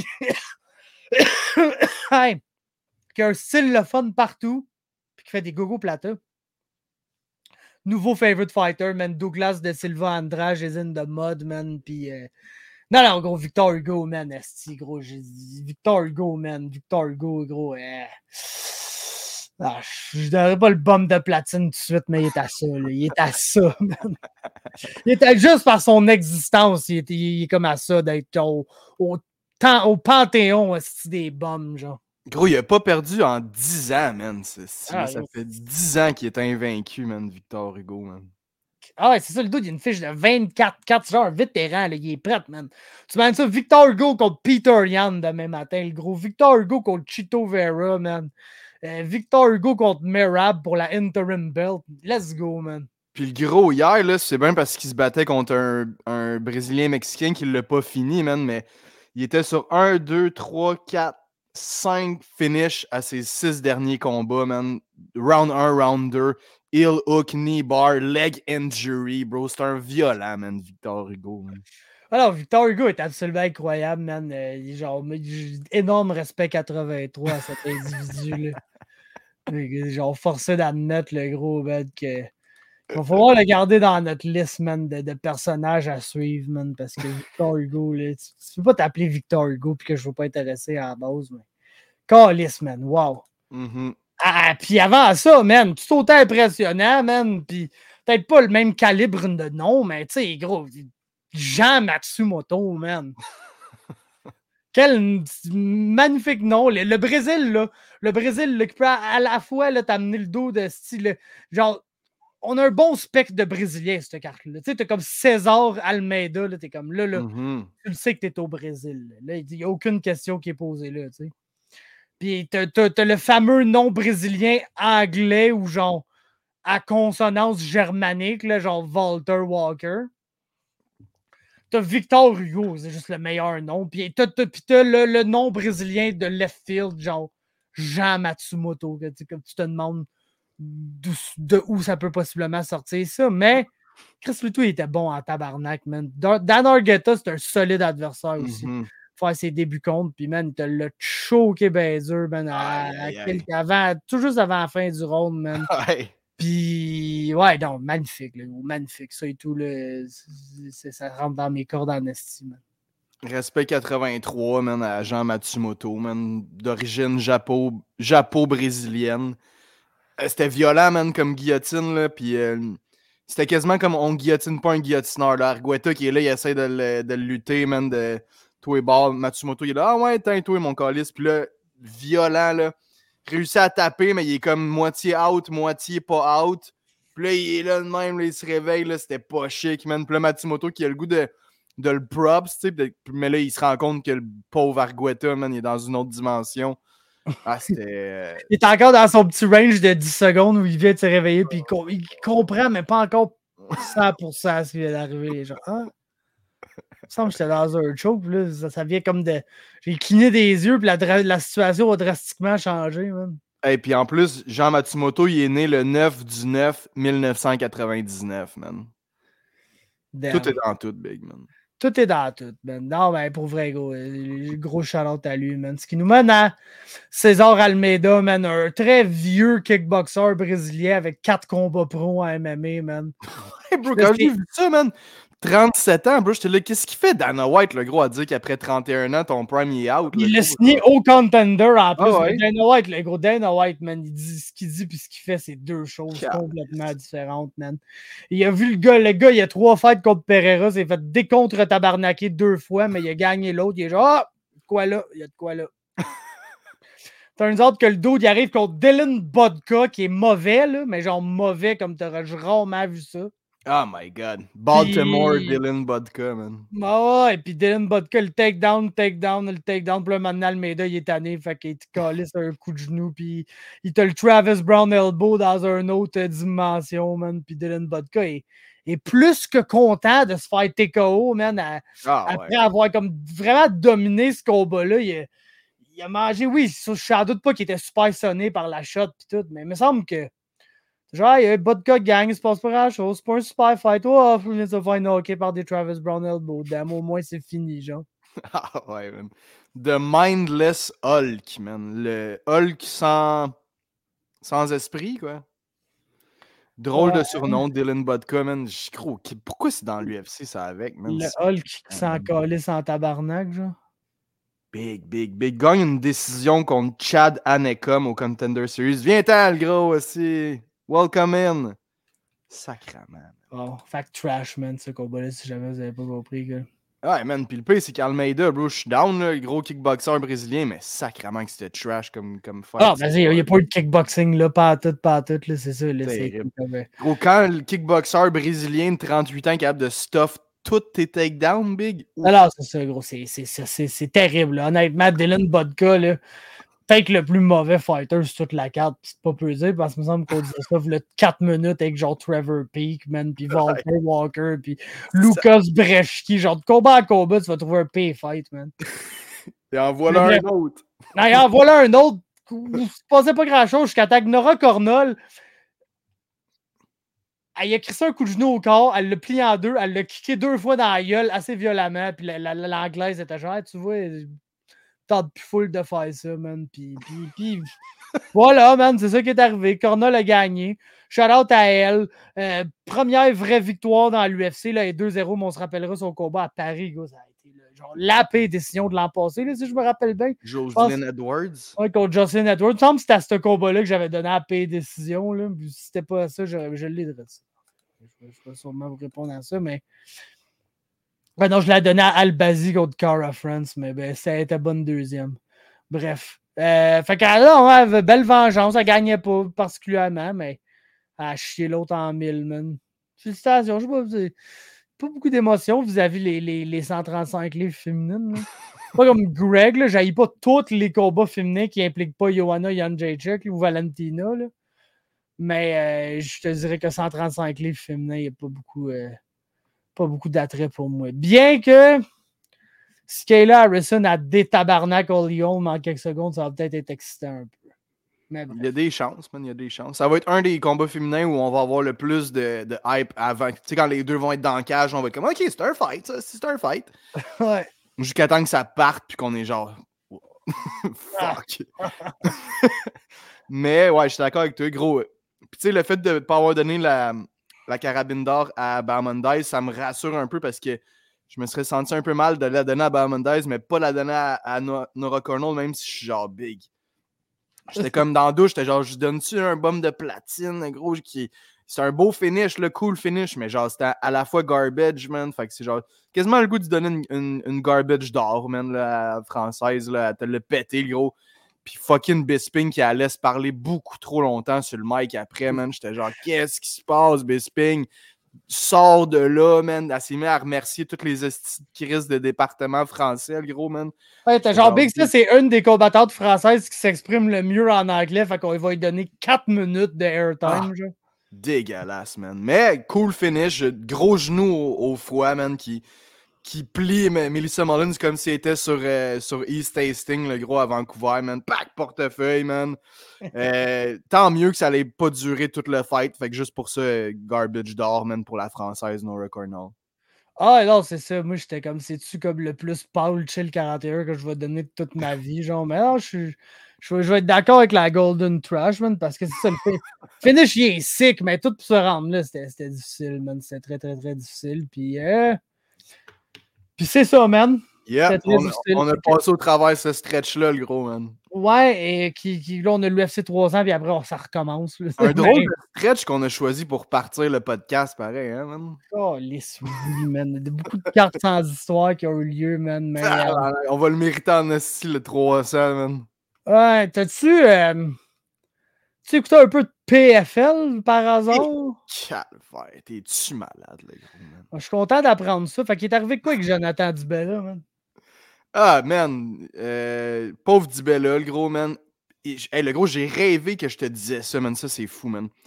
hey, qui a un style le fun partout, puis qui fait des go-go plateaux. Nouveau favorite fighter, man. Douglas de Silva Andrade, Jason de Mod, man. Puis... Euh... Non, non, gros, Victor Hugo, man, esti, gros, j'ai dit, Victor Hugo, man, Victor Hugo, gros, euh... ah, je donnerais pas le bum de platine tout de suite, mais il est à ça, là, il est à ça, man. Il était juste par son existence, il, était, il est comme à ça d'être au, au, temps, au panthéon, esti, des bums, genre. Gros, il a pas perdu en dix ans, man, ah, ça oui. fait dix ans qu'il est invaincu, man, Victor Hugo, man. Ah ouais, c'est ça, le dude, il y a une fiche de vingt-quatre quatre, genre un vétéran, là, il est prêt, man. Tu m'as dit ça, Victor Hugo contre Peter Yan demain matin, le gros. Victor Hugo contre Chito Vera, man. Euh, Victor Hugo contre Merab pour la interim belt. Let's go, man. Puis le gros, hier, là, c'est bien parce qu'il se battait contre un, un Brésilien mexicain qui l'a pas fini, man, mais il était sur un, deux, trois, quatre, cinq finishes à ses six derniers combats, man. Round un, round deux. Heel hook, knee bar, leg injury, bro. C'est un violent, man, Victor Hugo, man. Alors, Victor Hugo est absolument incroyable, man. Euh, genre, énorme respect quatre-vingt-trois à cet individu-là. Genre, forcé d'admettre, le gros, man, que Il va falloir le garder dans notre liste, man, de, de personnages à suivre, man, parce que Victor Hugo, là, tu, tu peux pas t'appeler Victor Hugo puis que je ne veux pas intéresser à la base, mais... Calice, man, wow. Mm-hmm. Ah, puis avant ça, man, tout autant impressionnant, man, puis peut-être pas le même calibre de nom, mais tu sais, gros, Jean Matsumoto, man. Quel magnifique nom. Le, le Brésil, là, le Brésil, là, qui peut à, à la fois t'amener le dos de style, genre, on a un bon spectre de Brésilien, cette carte-là. Tu sais, t'as comme César Almeida, là, t'es comme là, là, mm-hmm. tu le sais que t'es au Brésil. Là, il n'y a aucune question qui est posée là, tu sais. Puis t'as, t'as, t'as le fameux nom brésilien anglais ou genre à consonance germanique, là, genre Walter Walker. T'as Victor Hugo, c'est juste le meilleur nom. Puis t'as, t'as, puis t'as le, le nom brésilien de left field, genre Jean Matsumoto, que, comme tu te demandes de où ça peut possiblement sortir ça. Mais Chris Luto, il était bon en tabarnak, man. Dan Argueta, c'est un solide adversaire aussi. Mm-hmm. Faire ses débuts contre, puis man, il te l'a choqué ben dur, man, à, aïe, aïe, à aïe. Quelques, avant, tout juste avant la fin du round, man. Aïe. Puis, ouais, non, magnifique, là, magnifique. Ça et tout, là, c'est, ça rentre dans mes cordes en estime, man. Respect quatre-vingt-trois, man, à Jean Matsumoto, man, d'origine japo, japo-brésilienne. Euh, c'était violent, man, comme guillotine, là, puis euh, c'était quasiment comme on guillotine pas un guillotineur, là. Argueta qui est là, il essaie de le, de le lutter, man, de tous les bords. Matsumoto, il est là, ah ouais, tiens, toi, mon calice, puis là, violent, là, réussit à taper, mais il est comme moitié out, moitié pas out, puis là, il est là de même, là, il se réveille, là, c'était pas chic, man, puis là, Matsumoto qui a le goût de de le props, tu sais, mais là, il se rend compte que le pauvre Argueta, man, il est dans une autre dimension. Ah, c'était... Il est encore dans son petit range de dix secondes où il vient de se réveiller, puis il, co- il comprend, mais pas encore cent pour cent ce qui vient d'arriver. Genre, ah, il me semble que j'étais dans un choke, puis là, ça, ça vient comme de... J'ai cligné des yeux, puis la, la situation a drastiquement changé, man. Et puis en plus, Jean Matsumoto, il est né le neuf du neuf mille neuf cent quatre-vingt-dix-neuf, man. Damn. Tout est dans tout, Big, man. Tout est dans tout, man. Non, ben, pour vrai, gros, gros shout-out à lui, man. Ce qui nous mène à César Almeida, man, un très vieux kickboxer brésilien avec quatre combats pro en M M A, man. Hey, bro, quand j'ai vu ça, man, trente-sept ans, bro, j'étais là, qu'est-ce qu'il fait Dana White, le gros, a dit qu'après trente et un ans, ton prime, il est out. Il l'a signé au contender en plus. Ah ouais? Dana White, le gros Dana White, man, il dit ce qu'il dit puis ce qu'il fait, c'est deux choses God. complètement différentes, man. Il a vu le gars, le gars, il a trois fights contre Pereira, s'est fait décontre-tabarnaquer deux fois, mais il a gagné l'autre. Il est genre, ah, de quoi là? Il y a de quoi là? Turns out que le dude, il arrive contre Dylan Bodka, qui est mauvais, là, mais genre mauvais comme t'aurais rarement vu ça. Oh my God. Baltimore, Puis... Dylan Bodka, man. Ah ouais, et puis Dylan Bodka, le takedown, le takedown, le takedown. Puis là, maintenant, Almeida, il est tanné. Fait qu'il te calisse un coup de genou. Puis il te le Travis Brown elbow dans une autre dimension, man. Puis Dylan Bodka est, est plus que content de se faire T K O, man. À, ah, après ouais. avoir comme vraiment dominé ce combat-là. Il a, il a mangé, oui, je ne doute pas qu'il était super sonné par la shot. Puis tout, mais il me semble que. Genre, il y a Bodka gang, il se passe pas grand chose. C'est pas un super fight. Oh, il vient de se faire knocker par des Travis Brown elbow. Damn, au moins, c'est fini, genre. Ah ouais, man. The Mindless Hulk, man. Le Hulk sans, sans esprit, quoi. Drôle ouais. de surnom, Dylan Bodka, man. Je crois, pourquoi c'est dans l'U F C, ça, avec, man? Le Hulk qui s'en calisse en tabarnak, genre. Big, big, big. Gagne une décision contre Chad Annecum au Contender Series. Viens-t'en, le gros, aussi. Welcome in. Sacrament. Oh, fact trash, man, ce combat-là, si jamais vous avez pas compris, quoi. Ouais, man, pis le pire, c'est qu'Almeida, bro, je suis down, là, gros kickboxer brésilien, mais sacrément que c'était trash comme, comme fight. Ah, vas-y, il n'y a pas eu de kickboxing, là, pas à tout, pas à tout, là, c'est ça, là, c'est... Gros, quand le kickboxer brésilien de trente-huit ans est capable de stuff tous tes takedowns, big... Ouf. Alors, c'est ça, gros, c'est, c'est, c'est, c'est, c'est terrible, là. Honnêtement, Dylan Bodka, là, peut-être le plus mauvais fighter sur toute la carte, c'est pas peu dire, parce que me semble qu'on disait ça, il y a quatre minutes avec genre Trevor Peak, man, puis Walter ouais. Walker, puis Lucas Brechki, genre de combat à combat, tu vas trouver un pay fight, man. Et en voilà un autre. Non, et en voilà un autre, il se passait pas grand-chose jusqu'à temps que Nora Cornol, elle a crissé un coup de genou au corps, elle l'a plié en deux, elle l'a kické deux fois dans la gueule assez violemment, puis la, la, l'anglaise était genre, tu vois... Tente plus full de faire ça, man. Puis, puis, puis voilà, man, c'est ça qui est arrivé. Cornol a gagné. shout out à elle. Euh, première vraie victoire dans l'U F C, là, et deux zéro, mais on se rappellera son combat à Paris, gars, ça a été là, genre la pire décision de l'an passé, là, si je me rappelle bien. Jocelyn Edwards. Oui, contre Jocelyn Edwards. Il me semble que c'était à ce combat-là que j'avais donné la pire décision. Là. Si c'était pas ça, je, je l'ai de ça. Je, je vais sûrement vous répondre à ça, mais. Ben non, je l'ai donné à Albazi contre Cara France, mais ben, ça a été bonne deuxième. Bref. Euh, fait qu'elle avait belle vengeance. Elle gagnait pas particulièrement, mais elle a chié l'autre en mille, man. Félicitations. Je sais pas, c'est pas beaucoup d'émotions vis-à-vis les, les, les cent trente-cinq livres féminines. Là. Pas comme Greg, là, j'haïs pas tous les combats féminins qui impliquent pas Joanna Jędrzejczyk ou Valentina. Là. Mais euh, je te dirais que cent trente-cinq livres féminins, il n'y a pas beaucoup, euh, pas beaucoup d'attrait pour moi. Bien que Skylar Harrison a des tabarnak au Lyon en quelques secondes, ça va peut-être être excitant un peu. Mais il y a des chances, man, il y a des chances. Ça va être un des combats féminins où on va avoir le plus de, de hype avant. Tu sais, quand les deux vont être dans le cage, on va être comme, OK, c'est un fight, ça, c'est un fight. Ouais. Jusqu'à temps que ça parte, puis qu'on est genre, fuck. Mais ouais, je suis d'accord avec toi, gros. Puis tu sais, le fait de ne pas avoir donné la, la carabine d'or à Bahamondes, ça me rassure un peu parce que je me serais senti un peu mal de la donner à Bahamondes, mais pas la donner à, à Nora Cornell, même si je suis genre big. J'étais comme dans la douche, j'étais genre, je donne-tu un bum de platine, gros, qui c'est un beau finish, le cool finish, mais genre, c'était à la fois garbage, man. Fait que c'est genre, quasiment le goût de donner une, une, une garbage d'or, man, là, française, là, elle te l'a pété, gros. Puis fucking Bisping qui allait se parler beaucoup trop longtemps sur le mic après, man. J'étais genre, qu'est-ce qui se passe, Bisping? Sors de là, man. Elle s'est mise à remercier toutes les crises de département français, le gros, man. Ouais, t'as genre, Big, ça, c'est une des combattantes françaises qui s'exprime le mieux en anglais. Fait qu'on va lui donner quatre minutes de airtime, ah, genre. Dégueulasse, man. Mais cool finish. Gros genou au, au foie, man, qui, qui plie mais Melissa Mullins comme si elle était sur, euh, sur East Hastings, le gros, à Vancouver, man. Pack portefeuille, man. Euh, tant mieux que ça allait pas durer toute le fight. Fait que juste pour ça, garbage d'or, man, pour la française Nora Cornell. Ah non, c'est ça. Moi, j'étais comme, c'est-tu comme le plus Paul Chill quarante et un que je vais donner de toute ma vie, genre. Mais non, je suis... Je vais être d'accord avec la Golden Trash, man, parce que c'est ça le fait. Finish, il est sick, mais tout pour se rendre là, c'était, c'était difficile, man. C'était très, très, très difficile. Puis, euh... Puis c'est ça, man. Yeah, on, on a passé au travers ce stretch-là, le gros, man. Ouais, et qui, qui, là, on a l'U F C trois ans, puis après, on, ça recommence. Là. Un drôle de stretch qu'on a choisi pour partir le podcast, pareil, hein, man? Oh, les oui, man. Il y a beaucoup de cartes sans histoire qui ont eu lieu, man. Mais, ah, euh... on va le mériter en esti, le trois cents, man. Ouais, t'as-tu... Euh... Tu écouté un peu de P F L, par hasard? Calvaire, t'es-tu malade, le gros, man? Je suis content d'apprendre ça. Fait qu'il est arrivé quoi avec Jonathan Dibella, man? Ah, man. Euh, pauvre Dibella, le gros, man. Et, hey, le gros, j'ai rêvé que je te disais ça, man. Ça, c'est fou, man.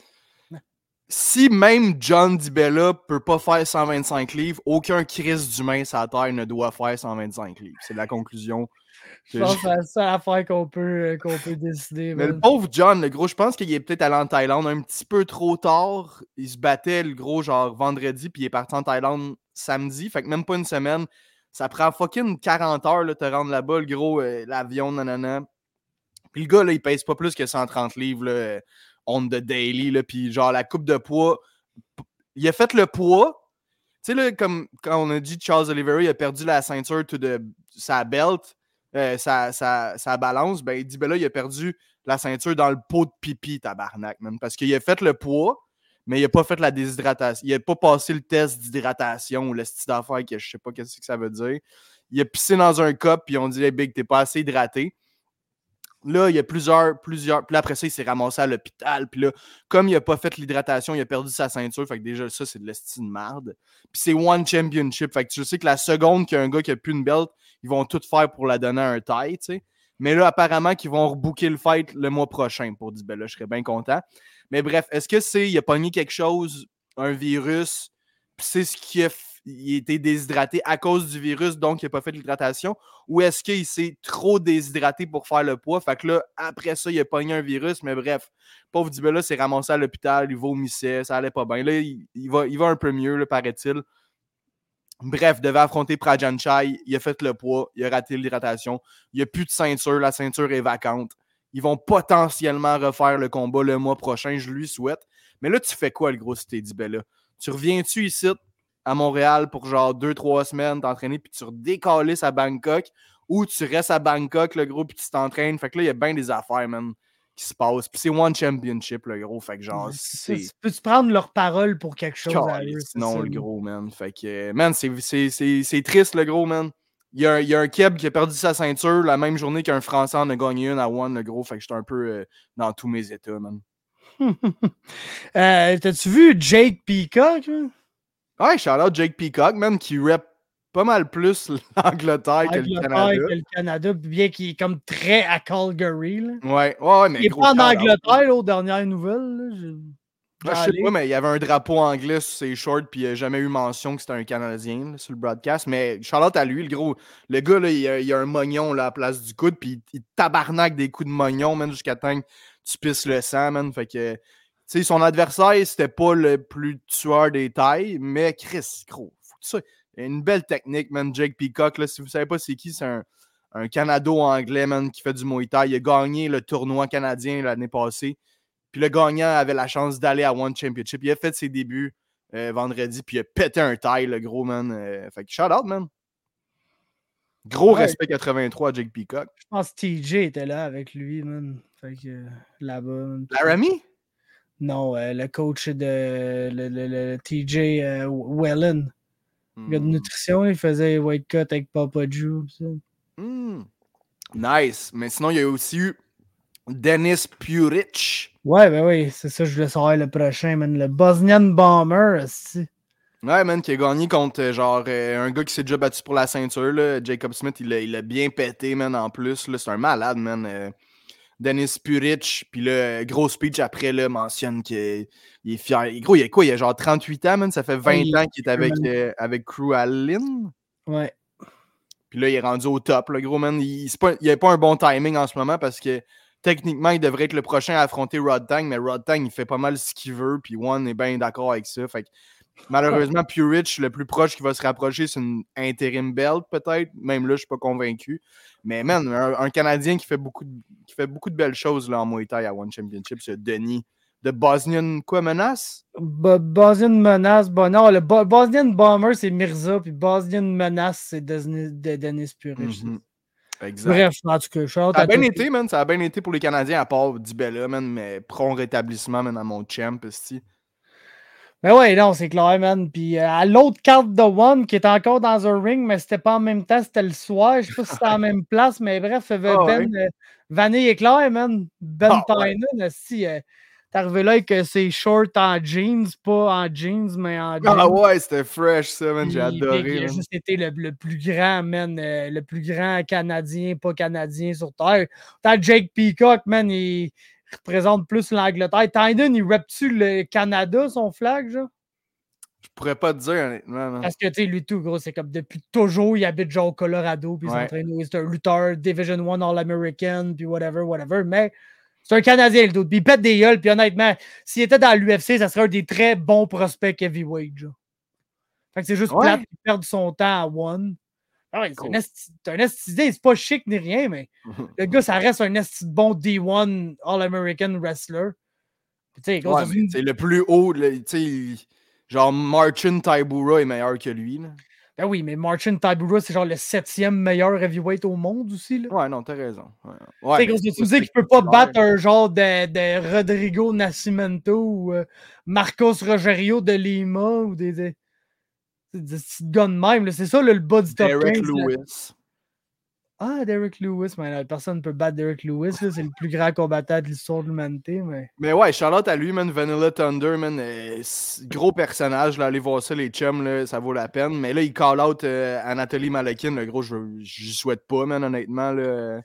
Si même John Dibella peut pas faire cent vingt-cinq livres, aucun Chris d'humain sur la Terre ne doit faire cent vingt-cinq livres. C'est la conclusion. Je pense que c'est la seule affaire qu'on peut, qu'on peut décider. Mais man. le pauvre John, le gros, je pense qu'il est peut-être allé en Thaïlande un petit peu trop tard. Il se battait, le gros, genre vendredi, puis il est parti en Thaïlande samedi. Fait que même pas une semaine. Ça prend fucking quarante heures de te rendre là-bas, le gros, euh, l'avion, nanana. Puis le gars, là, il pèse pas plus que cent trente livres, là, on the daily, là, puis genre la coupe de poids. Il a fait le poids. Tu sais, là, comme quand on a dit Charles Oliveira, il a perdu la ceinture to the, sa belt, euh, sa, sa, sa balance. Ben, il dit, ben là, il a perdu la ceinture dans le pot de pipi, tabarnak, man. Parce qu'il a fait le poids, mais il a pas fait la déshydratation. Il a pas passé le test d'hydratation ou le style d'affaire que je sais pas qu'est-ce que ça veut dire. Il a pissé dans un cup, puis on dit, hey, Big, t'es pas assez hydraté. Là, il y a plusieurs, plusieurs. Puis là, après ça, il s'est ramassé à l'hôpital. Puis là, comme il n'a pas fait l'hydratation, il a perdu sa ceinture. Fait que déjà, ça, c'est de l'esti de merde. Puis c'est One Championship. Fait que tu sais que la seconde qu'il y a un gars qui n'a plus une belt, ils vont tout faire pour la donner à un taille, tu sais. Mais là, apparemment, qu'ils vont rebooker le fight le mois prochain pour dire, ben là, je serais bien content. Mais bref, est-ce que c'est, il a pogné quelque chose, un virus, puis c'est ce qui a il a été déshydraté à cause du virus, donc il n'a pas fait l'hydratation, ou est-ce qu'il s'est trop déshydraté pour faire le poids? Fait que là, après ça, il a pogné un virus, mais bref, pauvre Dibella s'est ramassé à l'hôpital, il vomissait, ça allait pas bien. Là, il, il, va, il va un peu mieux, là, paraît-il. Bref, devait affronter Prajan Chai, il a fait le poids, il a raté l'hydratation, il n'y a plus de ceinture, la ceinture est vacante. Ils vont potentiellement refaire le combat le mois prochain, je lui souhaite. Mais là, tu fais quoi, le gros, si t'es dit, ben là, tu reviens-tu ici à Montréal pour genre deux, trois semaines t'entraîner, puis tu redécalisses à Bangkok, ou tu restes à Bangkok, le gros, puis tu t'entraînes. Fait que là, il y a bien des affaires, man, qui se passent. Puis c'est One Championship, le gros. Fait que genre, c'est... Peux-tu prendre leur parole pour quelque chose à eux? Sinon, le gros, man. Fait que, man, c'est, c'est, c'est, c'est triste, le gros, man. Il y, a un, il y a un Keb qui a perdu sa ceinture la même journée qu'un Français en a gagné une à One, le gros. Fait que j'étais un peu euh, dans tous mes états, man. euh, T'as-tu vu Jake Peacock, man? Ouais, shout-out Jake Peacock, man, qui rep pas mal plus l'Angleterre que le Canada. que le Canada, bien qu'il est comme très à Calgary. Là. Ouais, ouais, mais il est pas en Angleterre, là, aux dernières nouvelles. Là, je... Ouais, je sais pas, mais il y avait un drapeau anglais sur ses shorts, puis il n'a jamais eu mention que c'était un Canadien là, sur le broadcast. Mais Charlotte à lui, le gros, le gars, là, il, a, il a un mognon là, à la place du coude, puis il, il tabarnaque des coups de mognon, man, jusqu'à temps que tu pisses le sang, man. Fait que, tu sais, son adversaire, c'était pas le plus tueur des tailles, mais Chris, gros, faut que ça. Il a une belle technique, man. Jake Peacock, là, si vous savez pas c'est qui, c'est un, un Canado-anglais, man, qui fait du Muay Thai. Il a gagné le tournoi canadien l'année passée. Puis le gagnant avait la chance d'aller à One Championship. Il a fait ses débuts euh, vendredi, puis il a pété un taille, le gros, man. Euh, fait que shout out, man. Gros ouais. Respect quatre-vingt-trois à Jake Peacock. Je pense que T J était là avec lui, man. Fait que euh, là-bas. Laramie? Non, euh, le coach de le, le, le T J euh, Wellen. Mm. Gars de nutrition, il faisait white cut avec Papa Joe. Mm. Nice. Mais sinon, il y a aussi eu Dennis Purich. Ouais, ben oui, c'est ça, je voulais savoir le prochain, man. Le Bosnian Bomber, aussi. Ouais, man, qui a gagné contre genre euh, un gars qui s'est déjà battu pour la ceinture, là. Jacob Smith, il l'a, il l'a bien pété, man, en plus. Là. C'est un malade, man. Euh, Dennis Purich, puis le gros speech après, là, mentionne qu'il est fier. Gros, il a quoi? Il a genre trente-huit ans, man. Ça fait vingt ouais, ans qu'il est avec, euh, avec Crew Allen. Ouais. Puis là, il est rendu au top, le gros, man. Il n'a pas un bon timing en ce moment parce que techniquement, il devrait être le prochain à affronter Rodtang, mais Rodtang, il fait pas mal ce qu'il veut, puis One est bien d'accord avec ça. Fait que, malheureusement, Purich, le plus proche qui va se rapprocher, c'est une interim belt, peut-être. Même là, je suis pas convaincu. Mais man, un, un Canadien qui fait beaucoup de, qui fait beaucoup de belles choses là, en Muay Thai à One Championship, c'est Denis de Bosnian, quoi, Menace? Bo- Bosnian Menace, bon, non, le Bo- Bosnian Bomber, c'est Mirza, puis Bosnian Menace, c'est Denis, de Dennis Purich. Mm-hmm. Exact. Bref, en tout cas, ça a bien été, man. Ça a bien été pour les Canadiens, à part Dibella, man, mais prompt rétablissement, man, à mon champ, ici. Ben ouais, non, c'est clair, man. Puis euh, à l'autre carte de One, qui est encore dans un ring, mais c'était pas en même temps, c'était le soir. Je sais pas si c'était en même place, mais bref, oh, Ben ouais. euh, Vanille est clair, man. Ben oh, Tynan, ouais. si euh, t'es arrivé là avec ses shorts en jeans, pas en jeans, mais en jeans. Ah ouais, c'était fresh, ça, man. J'ai adoré. Il a juste été le, le plus grand, man, euh, le plus grand Canadien, pas Canadien sur Terre. T'as Jake Peacock, man, il représente plus l'Angleterre. Tynan, il rep-tu le Canada, son flag, genre? Je pourrais pas te dire, honnêtement. Non. Parce que, tu sais, lui, tout, gros, c'est comme depuis toujours, il habite genre au Colorado, puis il s'entraîne, c'est un lutteur, Division one All-American, puis whatever, whatever. Mais c'est un Canadien, le doute. Puis il pète des gueules, puis honnêtement, s'il était dans l'U F C, ça serait un des très bons prospects heavyweight, genre. Fait que c'est juste ouais. plate qu'il perde son temps à One. Ah ouais, c'est cool. un esti d'idée, c'est pas chic ni rien, mais le gars, ça reste un esti de bon D one All-American wrestler. Ouais, c'est le plus haut, tu sais, genre Marcin Tybura est meilleur que lui. Là. Ben oui, mais Marcin Tybura, c'est genre le septième meilleur heavyweight au monde aussi. Là. Ouais, non, t'as raison. Ouais. Ouais, tu sais, tu dis qu'il peut pas battre un genre de, de Rodrigo Nascimento ou euh, Marcos Rogerio de Lima ou des... des... C'est des petits gars de même, c'est ça là, le bas du top Derek quinze. Lewis. Là. Ah, Derek Lewis, mais là, personne ne peut battre Derek Lewis, là, c'est le plus grand combattant de l'histoire de l'humanité. Mais... mais ouais, Charlotte à lui, man, Vanilla Thunder, man, euh, gros personnage, là, allez voir ça, les chums, là, ça vaut la peine. Mais là, il call out euh, Anatoly Malakin, le gros, je je souhaite pas, man, honnêtement, là.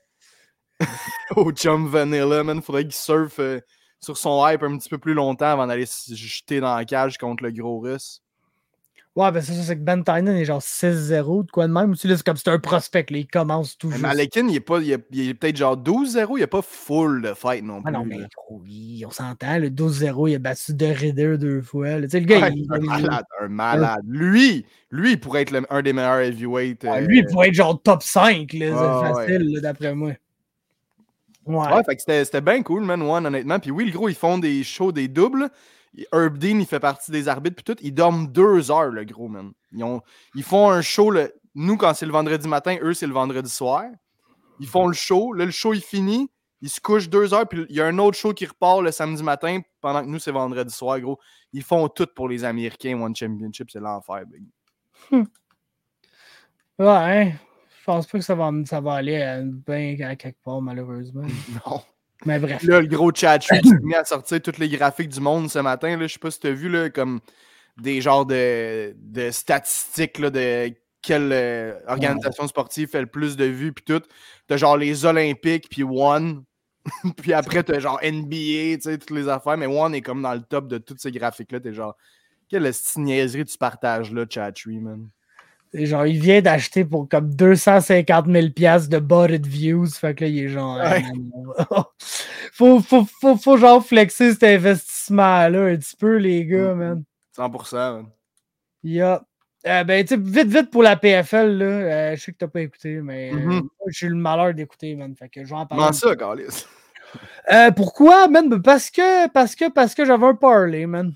Au chum Vanilla, man, faudrait qu'il surfe euh, sur son hype un petit peu plus longtemps avant d'aller se jeter dans la cage contre le gros russe. Ouais, ben c'est ça, c'est que Ben Tynan est genre six zéro, de quoi de même. Aussi, là, c'est comme c'est un prospect, là, il commence tout juste. Malakin, il est, pas, il est, il est peut-être genre douze zéro, il n'est pas full de fight non plus. Ah non, mais oui, on s'entend, le douze zéro, il a battu De Ridder deux fois. Tu sais, le gars, ouais, il, un il, malade, un malade. Ouais. Lui, lui, il pourrait être le, un des meilleurs heavyweights. Ouais, euh... Lui, il pourrait être genre top cinq, là, oh, c'est facile, ouais. là, d'après moi. Ouais, ouais fait que c'était, c'était bien cool, man, One, honnêtement. Puis oui, le gros, ils font des shows, des doubles. Herb Dean, il fait partie des arbitres, puis tout. Ils dorment deux heures, le gros, man. Ils, ont, ils font un show, le, nous, quand c'est le vendredi matin, eux, c'est le vendredi soir. Ils font le show. Là, le show, il finit. Ils se couchent deux heures, puis il y a un autre show qui repart le samedi matin, pendant que nous, c'est vendredi soir, gros. Ils font tout pour les Américains, One Championship, c'est l'enfer, big. Hmm. Ouais, hein? Je pense pas que ça va, ça va aller à, bien à quelque part, malheureusement. Non. Mais bref. Là, le gros chat qui s'est mis à sortir tous les graphiques du monde ce matin. Là, je sais pas si tu as vu là, comme des genres de, de statistiques là, de quelle euh, organisation sportive fait le plus de vues puis tout. T'as genre les Olympiques puis One. Puis après, t'as genre N B A, tu sais, toutes les affaires. Mais One est comme dans le top de tous ces graphiques-là. T'es genre, quelle niaiserie tu partages là, Chatry, man. Et genre, il vient d'acheter pour comme deux cent cinquante mille dollars de botted views. Fait que là, il est genre. Ouais. Hey, man, faut, faut, faut, faut genre flexer cet investissement-là un petit peu, les gars, man. cent pour cent, man. Yeah. Euh, ben, tu sais, vite, vite pour la P F L, là. Euh, je sais que t'as pas écouté, mais euh, Mm-hmm. j'ai eu le malheur d'écouter, man. Fait que je vais en parler. Comment ça, Carlis? Euh, pourquoi, man? Parce que, parce que, parce que j'avais un parlay, man.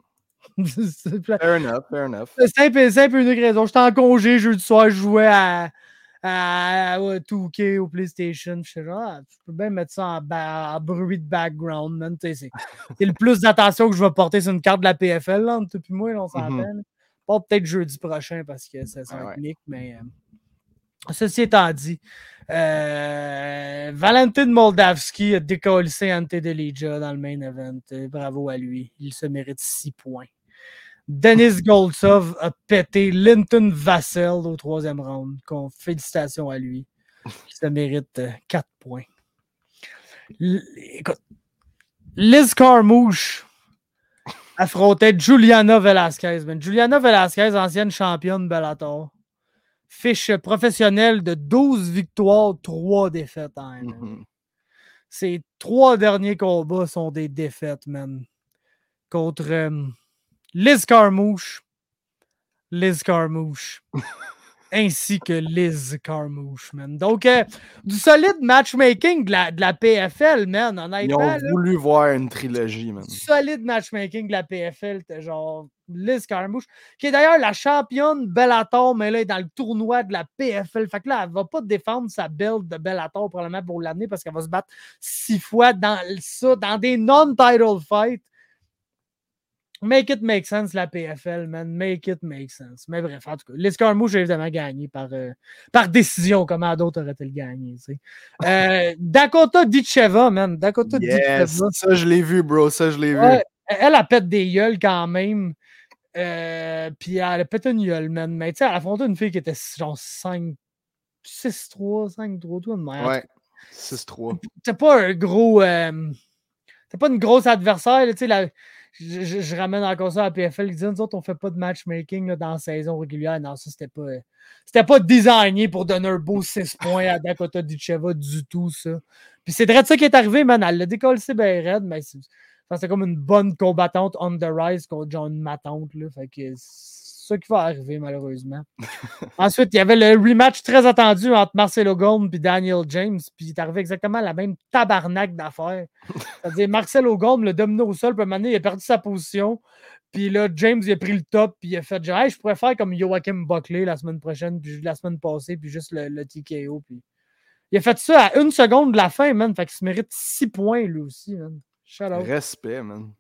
Fair enough, fair enough. C'est simple, simple et unique raison. J'étais en congé jeudi soir, je jouais à, à, à ouais, deux K au PlayStation. Je sais genre, ah, tu peux bien mettre ça en, ba- en bruit de background, man. C'est, c'est le plus d'attention que je vais porter sur une carte de la P F L, là, entre toi et moi, là, on s'entend. Mm-hmm. Pas peut-être jeudi prochain parce que ça, ça va ah, être ouais. unique, mais euh, ceci étant dit, euh, Valentin Moldavski a décollé Ante Delija dans le main event. Bravo à lui. Il se mérite six points. Denis Goltsov a pété Linton Vassell au troisième round. Félicitations à lui. Il se mérite quatre points. L- écoute, Liz Carmouche affrontait Juliana Velasquez. Ben, Juliana Velasquez, ancienne championne Bellator. Fiche professionnelle de douze victoires, trois défaites en M M A. Mm-hmm. Ses trois derniers combats sont des défaites, man. Contre euh, Liz Carmouche, Liz Carmouche, ainsi que Liz Carmouche, man. Donc, euh, du solide matchmaking de la, de la P F L, man, honnêtement. Ils ont là, voulu voir une trilogie, man. Du solide matchmaking de la P F L, t'es genre Liz Carmouche, qui est d'ailleurs la championne Bellator, mais là, elle est dans le tournoi de la P F L. Fait que là, elle va pas défendre sa belt de Bellator probablement pour l'année parce qu'elle va se battre six fois dans ça, dans des non-title fights. Make it make sense, la P F L, man. Make it make sense. Mais bref, en tout cas, Liz Carmouche a évidemment gagné par, euh, par décision. Comment d'autres auraient-ils gagné, tu sais. Euh, Dakota Ditcheva, man. Dakota yes, Ditcheva. Ça, je l'ai vu, bro. Ça, je l'ai ouais, vu. Elle, elle pète des gueules quand même. Euh, puis elle a pété une gueule, man. Mais tu sais, elle a affronté une fille qui était genre cinq, six trois, cinq trois, tout de même. Ouais, six trois. C'était pas un gros... Euh, c'était pas une grosse adversaire, tu sais, la... Je, je, je ramène encore ça à la P F L. Ils disent, nous autres, on fait pas de matchmaking là, dans la saison régulière. Non, ça, c'était pas, euh, c'était pas designé pour donner un beau six points à Dakota Ditcheva du tout, ça. Puis c'est vrai de ça qui est arrivé, man. Elle l'a décollé bien raide, mais c'est, c'est comme une bonne combattante on the rise contre genre une matante, là. Fait que c'est ça qui va arriver, malheureusement. Ensuite, il y avait le rematch très attendu entre Marcelo Golm et Daniel James, puis il est arrivé exactement la même tabarnak d'affaires. C'est-à-dire, Marcelo Golm le domino au sol, puis à un moment donné, il a perdu sa position, puis là, James, il a pris le top, puis il a fait genre, hey, je pourrais faire comme Joachim Buckley la semaine prochaine, puis la semaine passée, puis juste le, le T K O, puis il a fait ça à une seconde de la fin, man, fait qu'il se mérite six points, lui aussi, man. Shout out. Respect, man.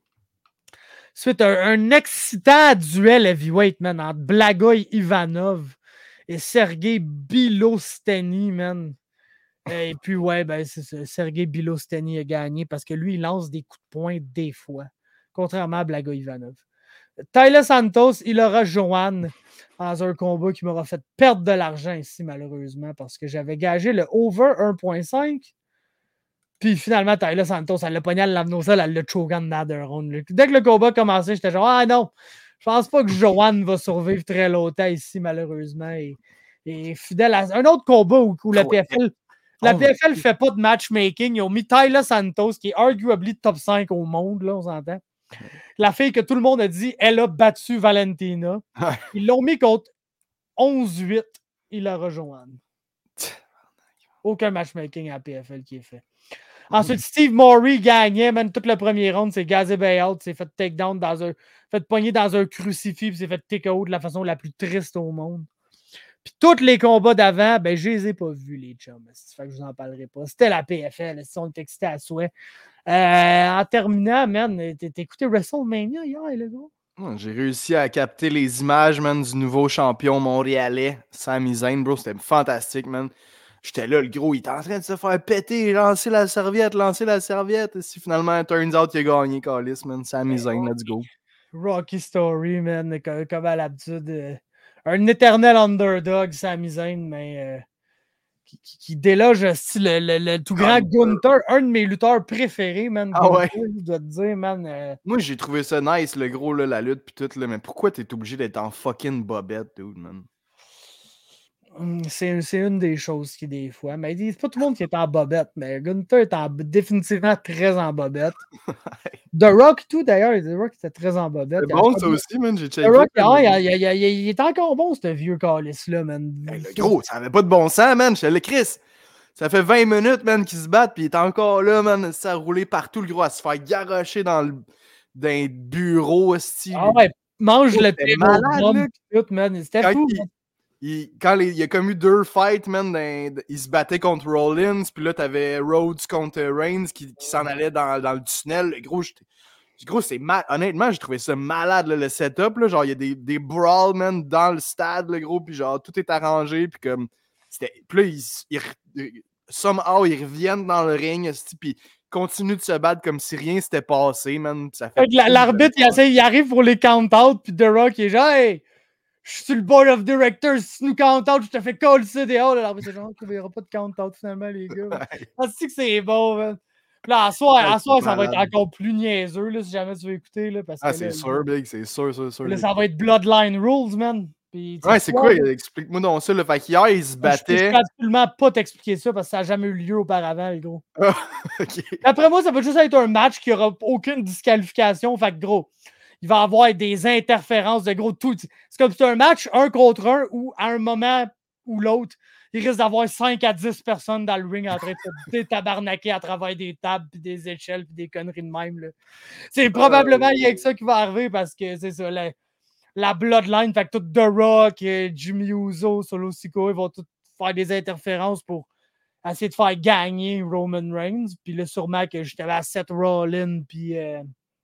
Suite un, un excitant duel heavyweight, man, entre Blagoy Ivanov et Sergei Bilosteny, man. Et puis, ouais, ben, c'est ça. Sergei Bilosteny a gagné parce que lui, il lance des coups de poing des fois, contrairement à Blagoy Ivanov. Tyler Santos, il aura Joanne dans un combat qui m'aura fait perdre de l'argent ici, malheureusement, parce que j'avais gagé le over un virgule cinq. Puis finalement, Tyler Santos, elle l'a pogné, elle l'a amené au sol, elle l'a choqué en another round. Dès que le combat a commencé, j'étais genre, ah non, je pense pas que Joanne va survivre très longtemps ici, malheureusement. Et, et fidèle à un autre combat où, où la P F L, la P F L fait pas de matchmaking. Ils ont mis Tyler Santos, qui est arguably top cinq au monde, là, on s'entend. La fille que tout le monde a dit, elle a battu Valentina. Ils l'ont mis contre onze huit. Il aura Joanne. Aucun matchmaking à la P F L qui est fait. Ensuite, Steve Morey gagnait, man, tout le premier round, c'est gazé out, s'est fait takedown dans un. Fait pogner dans un crucifix, puis s'est fait take out de la façon la plus triste au monde. Puis tous les combats d'avant, ben, je les ai pas vus, les chums. Fait que je vous en parlerai pas. C'était la P F L, si on était excités à souhait. Euh, en terminant, man, t'as écouté WrestleMania hier, le gars? J'ai réussi à capter les images, man, du nouveau champion montréalais, Sami Zayn, bro. C'était fantastique, man. J'étais là, le gros, il était en train de se faire péter, lancer la serviette, lancer la serviette. Et si finalement, turns out qu'il a gagné, Callis, man. Sami Zayn, let's go. Rocky Story, man, comme, comme à l'habitude. Euh, un éternel underdog, Sami Zayn, mais euh, qui, qui, qui déloge le, le, le tout grand Gunther, un de mes lutteurs préférés, man. Ah ouais? Gunther, je dois te dire, man. Euh... Moi, j'ai trouvé ça nice, le gros, là, la lutte, pis tout, là. Mais pourquoi t'es obligé d'être en fucking bobette, dude, man? C'est, c'est une des choses qui, des fois, mais c'est pas tout le monde qui est en bobette, mais Gunther est en, définitivement très en bobette. The Rock, tout d'ailleurs, The Rock était très en bobette. C'est bon, ça aussi, man, j'ai checké. The Rock, ah, il, il, il, il est encore bon, ce vieux calice-là, man. Hey, le gros, ça avait pas de bon sens, man. Je le Chris. Ça fait vingt minutes, man, qu'ils se battent, pis il est encore là, man, ça a roulé partout, le gros, à se faire garrocher dans le dans un bureau, style. Ah ouais, mange le thé malade, tout, man. C'était fou, il, il, quand les, il y a comme eu deux fights, man, dans, il se battait contre Rollins, puis là, t'avais Rhodes contre Reigns qui, qui s'en allait dans, dans le tunnel. Le gros, j'étais... Gros, c'est mal. Honnêtement, j'ai trouvé ça malade, là, le setup. Là. Genre, il y a des, des brawls, man, dans le stade, le gros, puis genre, tout est arrangé, puis comme. C'était... Puis là, ils, ils, somehow, ils reviennent dans le ring, puis continuent de se battre comme si rien s'était passé, man. Ça fait l'arbitre, il, essaie, il arrive pour les count-out, puis The Rock, il est genre, hey, je suis sur le board of directors, si nous count-out, je te fais call ça dehors. L'arbitre, c'est genre, il n'y aura pas de count-out finalement, les gars. Ah, c'est que c'est bon, man. Là, à soir, à soir ça va être encore plus niaiseux, là, si jamais tu veux écouter. Là, parce ah, que, c'est là, sûr, Big, c'est sûr, sûr, sûr. Là, ça va être Bloodline Rules, man. Puis, ouais, c'est quoi? Explique-moi donc ça. Là. Fait qu'hier, ils se battaient. Je peux absolument pas t'expliquer ça parce que ça n'a jamais eu lieu auparavant, les gros. Okay. Après moi, ça va juste être un match qui n'aura aucune disqualification. Fait que, gros, il va y avoir des interférences de gros tout. C'est comme si c'est un match un contre un où, à un moment ou l'autre, il risque d'avoir cinq à dix personnes dans le ring en train de se détabarnaquer à travers des tables, puis des échelles, puis des conneries de même. Là. C'est probablement il y a que ça qui va arriver parce que c'est ça, la, la Bloodline, fait que tout The Rock, Jimmy Uso, Solo Sikoa, ils vont tous faire des interférences pour essayer de faire gagner Roman Reigns. Puis là, sûrement que j'étais à Seth Rollins, puis euh,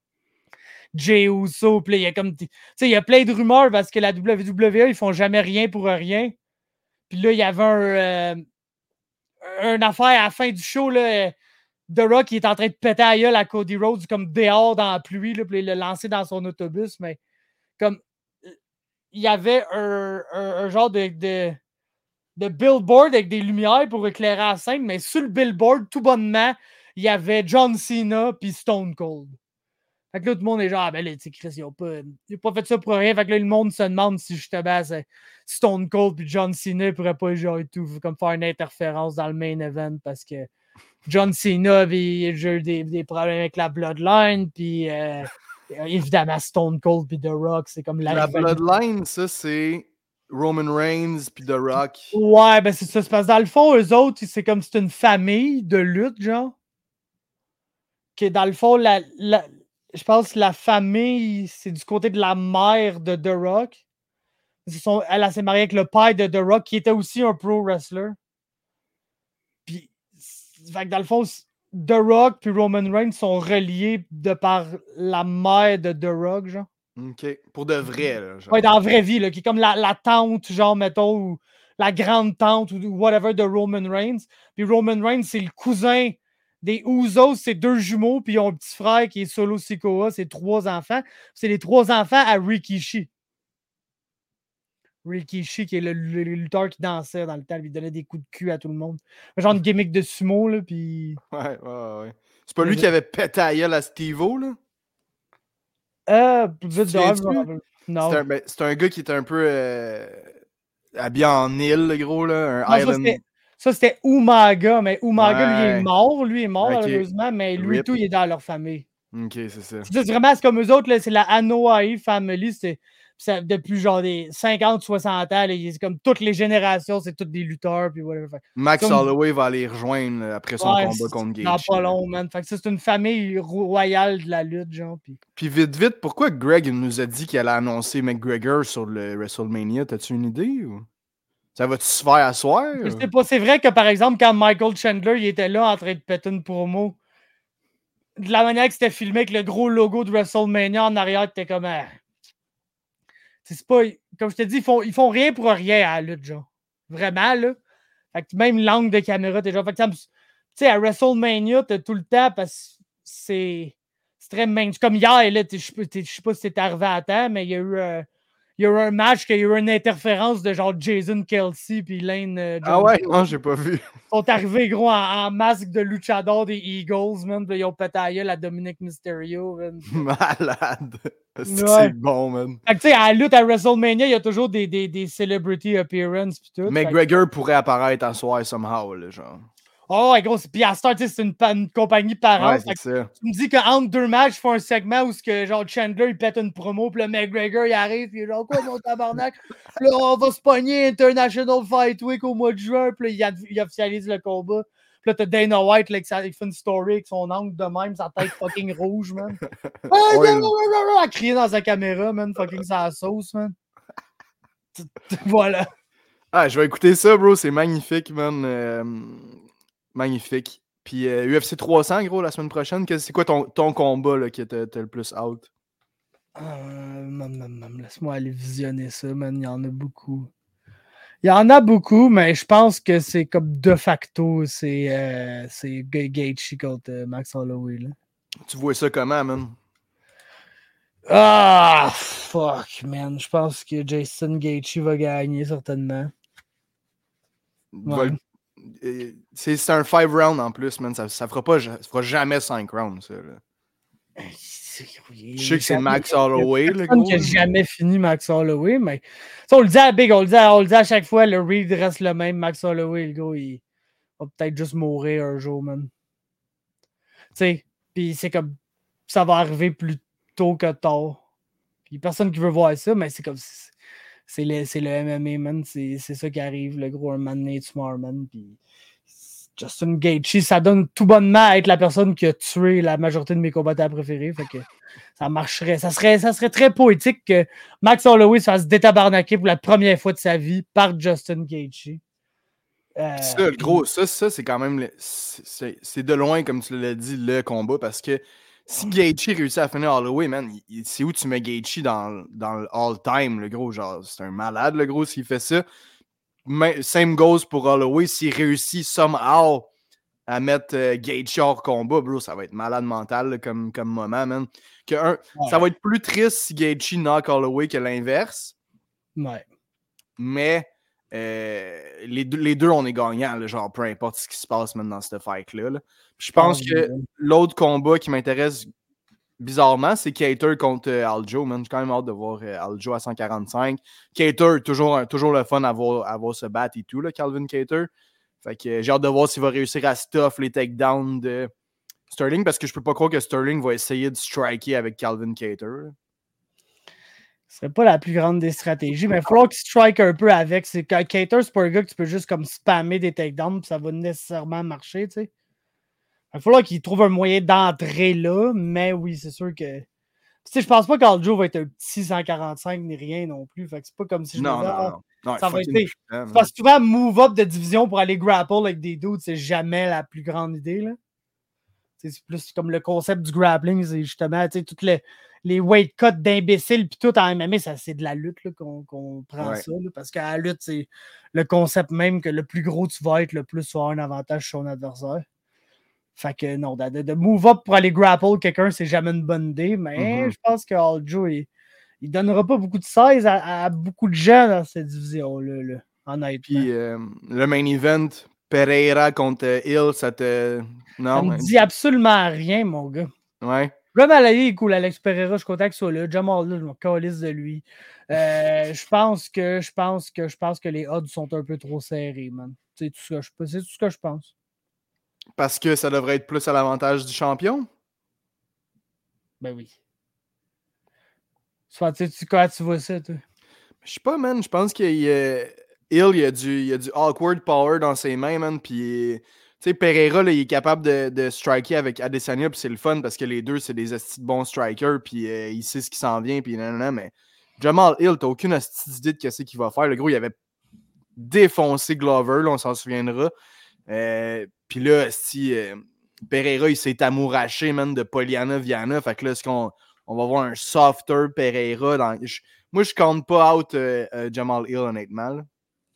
Jey Uso. Puis là, il y a comme. Tu sais, il y a plein de rumeurs parce que la W W E, ils font jamais rien pour rien. Puis là, il y avait un, euh, une affaire à la fin du show, là. The Rock, il est en train de péter à gueule à Cody Rhodes comme dehors dans la pluie, là, puis il l'a lancé dans son autobus. Mais comme. Il y avait un, un, un genre de. de de billboard avec des lumières pour éclairer la scène, mais sur le billboard, tout bonnement, il y avait John Cena puis Stone Cold. Fait que là, tout le monde est genre, ah ben là, tu sais, Chris, ils n'ont pas, pas fait ça pour rien. Fait que là, le monde se demande si justement Stone Cold puis John Cena pourraient pas genre et tout, comme faire une interférence dans le main event parce que John Cena avait eu des, des problèmes avec la Bloodline, puis euh, évidemment, Stone Cold puis The Rock, c'est comme la. La Bloodline, ça, c'est Roman Reigns puis The Rock. Ouais, ben c'est ça. C'est parce que dans le fond, eux autres, c'est comme si c'est une famille de lutte, genre. Qui est dans le fond, la, la, je pense que la famille, c'est du côté de la mère de The Rock. Sont, elle, elle s'est mariée avec le père de The Rock, qui était aussi un pro wrestler. Puis, fait que dans le fond, The Rock puis Roman Reigns sont reliés de par la mère de The Rock, genre. OK. Pour de vrai, là. Genre. Ouais, dans la vraie vie, là, qui est comme la, la tante, genre, mettons, ou la grande tante, ou whatever, de Roman Reigns. Puis Roman Reigns, c'est le cousin des Usos, c'est deux jumeaux, puis ils ont un petit frère qui est Solo Sikoa, c'est trois enfants. C'est les trois enfants à Rikishi. Rikishi, qui est le, le, le lutteur qui dansait dans le temps, il donnait des coups de cul à tout le monde. Un genre de gimmick de sumo, là, puis... Ouais, ouais, ouais. C'est pas lui qui avait pété à gueule à Steve-O, là? Euh, vite de non. C'est un, ben, c'est un gars qui était un peu euh, habillé en île, le gros, là, un non, island. Ça, c'était Umaga, mais Umaga, ouais. lui, est mort. Lui est mort, okay. malheureusement, mais lui, Rip. Tout, il est dans leur famille. OK, c'est ça. C'est vraiment, c'est comme eux autres, là, c'est la Anoa'i Family. C'est Ça, depuis genre des cinquante soixante ans, là, c'est comme toutes les générations, c'est tous des lutteurs. Puis whatever. Fait, Max comme, Holloway va aller rejoindre après son ouais, combat contre Gaethje. Dans pas long, man. Fait que ça, c'est une famille royale de la lutte, genre. Puis, puis vite, vite, pourquoi Greg nous a dit qu'il allait annoncer McGregor sur le WrestleMania? T'as-tu une idée? Ou... Ça va-tu se faire asseoir? je sais pas. C'est vrai que, par exemple, quand Michael Chandler il était là en train de péter une promo, de la manière que c'était filmé avec le gros logo de WrestleMania en arrière, t'es comme... Ah. C'est pas... Comme je te dis, ils font, ils font rien pour rien à la lutte, genre. Vraiment, là. Fait que même l'angle de caméra, t'es genre... Fait que, tu sais, à WrestleMania, t'as tout le temps, parce que c'est... C'est très main... Comme hier, là, je sais pas si c'était arrivé à temps, mais il y a eu... Euh, il y a eu un match qu'il y a eu une interférence de genre Jason Kelsey puis Lane euh, Ah ouais? Non, j'ai pas vu. Ils sont arrivés, gros, en, en masque de luchador des Eagles, man. Puis ils ont pété à gueule à Dominic Mysterio, man. Malade. C'est Ouais. c'est bon, man. Fait que, tu sais, à la lutte à WrestleMania, il y a toujours des, des, des celebrity appearances pis tout. McGregor que... pourrait apparaître à soir somehow, là, genre. Oh, ouais, gros. Puis à Star, c'est une, une compagnie parente. Ouais, c'est ça. Tu me dis qu'entre deux matchs, ils font un segment où que, genre, Chandler, il pète une promo, puis le McGregor, il arrive, puis genre, quoi, mon tabarnak? Là, on va se pogner International Fight Week au mois de juin, puis il, il officialise le combat. Puis là, t'as Dana White, là, qui fait une story avec son angle de même, sa tête fucking rouge, man. À crier dans sa caméra, man. Fucking sa sauce, man. Voilà. Ah, je vais écouter ça, bro. C'est magnifique, man. Euh, magnifique. Puis euh, U F C trois cents, gros, la semaine prochaine, c'est quoi ton, ton combat là, qui t'as le plus out? Euh, Laisse-moi aller visionner ça, man. Il y en a beaucoup. Il y en a beaucoup, mais je pense que c'est comme de facto, c'est euh, Gaethje contre euh, Max Holloway. Là. Tu vois ça comment, man? Ah, fuck, man. Je pense que Jason Gaethje va gagner, certainement. Ouais. C'est un five round en plus, man. Ça, ça, fera pas, ça fera jamais cinq rounds, ça. Là. Je sais que c'est Max Holloway, le gros. Il n'a jamais fini Max Holloway, mais on le dit à Big, on le dit à, on le dit à chaque fois, le read reste le même. Max Holloway, le gars, il va peut-être juste mourir un jour, man. Tu sais, puis c'est comme ça va arriver plus tôt que tard. Puis personne qui veut voir ça, mais c'est comme c'est le, le M M A, man. C'est ça qui arrive, le gros un man né tomorrow, man. Puis Justin Gaethje, ça donne tout bonnement à être la personne qui a tué la majorité de mes combattants préférés. Fait que ça marcherait. Ça serait, ça serait très poétique que Max Holloway se fasse détabarnaquer pour la première fois de sa vie par Justin Gaethje. Euh, ça, le gros, ça, ça c'est quand même. C'est de loin, comme tu l'as dit, le combat parce que si Gaethje réussit à finir Holloway, man, c'est où tu mets Gaethje dans, dans le all-time, le gros. Genre, c'est un malade, le gros, s'il fait ça. Same goes pour Holloway. S'il réussit somehow à mettre euh, Gaethje hors combat, bro, ça va être malade mental là, comme, comme moment, man. Que un, ouais. Ça va être plus triste si Gaethje knock Holloway que l'inverse. Ouais. Mais euh, les, deux, les deux, on est gagnants, là, genre peu importe ce qui se passe maintenant dans cette fight-là. Là. Je pense oh, que ouais. L'autre combat qui m'intéresse bizarrement, c'est Kattar contre euh, Aljo, man. J'ai quand même hâte de voir euh, Aljo à cent quarante-cinq. Kattar, toujours, toujours le fun à voir, à voir se battre et tout, là, Calvin Kattar. Fait que euh, j'ai hâte de voir s'il va réussir à stuff les takedowns de Sterling, parce que je peux pas croire que Sterling va essayer de striker avec Calvin Kattar. Ce serait pas la plus grande des stratégies, mais il va falloir qu'il strike un peu avec. C'est que Kattar, c'est pas un gars que tu peux juste comme spammer des takedowns, puis ça va nécessairement marcher, tu sais. Il va falloir qu'il trouve un moyen d'entrer là, mais oui, c'est sûr que. Tu sais, je pense pas qu'Aljo va être un petit cent quarante-cinq ni rien non plus. Fait que c'est pas comme si je non, me disais, non, non. non ça va être. Parce que souvent, move up de division pour aller grapple avec des dudes, c'est jamais la plus grande idée, là. C'est plus comme le concept du grappling, c'est justement, tu sais, toutes les, les weight cuts d'imbéciles, puis tout en M M A, ça, c'est de la lutte qu'on qu'on prend ouais. ça, là, parce qu'à la lutte, c'est le concept même que le plus gros tu vas être, le plus tu vas avoir un avantage sur ton adversaire. Fait que non, de, de move up pour aller grapple quelqu'un, c'est jamais une bonne idée, mais mm-hmm. je pense que Aljo, il, il donnera pas beaucoup de size à, à beaucoup de gens dans cette division-là, là, honnêtement. Puis euh, le main event, Pereira contre Hill, ça te... Non, ça me dit absolument rien, mon gars. Ouais. Le Malayi est cool, Alex Pereira, je suis content qu'il soit là. Jamal, là, je me calisse de lui. Euh, je pense que je pense que je pense que les odds sont un peu trop serrés, man. C'est tout ce que je c'est tout ce que je pense. Parce que ça devrait être plus à l'avantage du champion? Ben oui. Soit, tu sais, quand tu vois ça, toi? Je sais pas, man. Je pense qu'il y a... Hill, il y a, du, il y a du awkward power dans ses mains, man. Puis, tu sais, Pereira, là, il est capable de, de striker avec Adesanya. Puis c'est le fun parce que les deux, c'est des astis de bons strikers. Puis euh, il sait ce qui s'en vient. Puis nanana. Mais Jamal Hill, t'as aucune astis d'idée de qu'est-ce qu'il va faire. Le gros, il avait défoncé Glover, là, on s'en souviendra. Euh, puis là, si euh, Pereira, il s'est amouraché, man, de Poliana Viana. Fait que là, est-ce qu'on on va voir un softer Pereira dans... Je, moi, je compte pas out euh, euh, Jamal Hill, honnêtement. Là.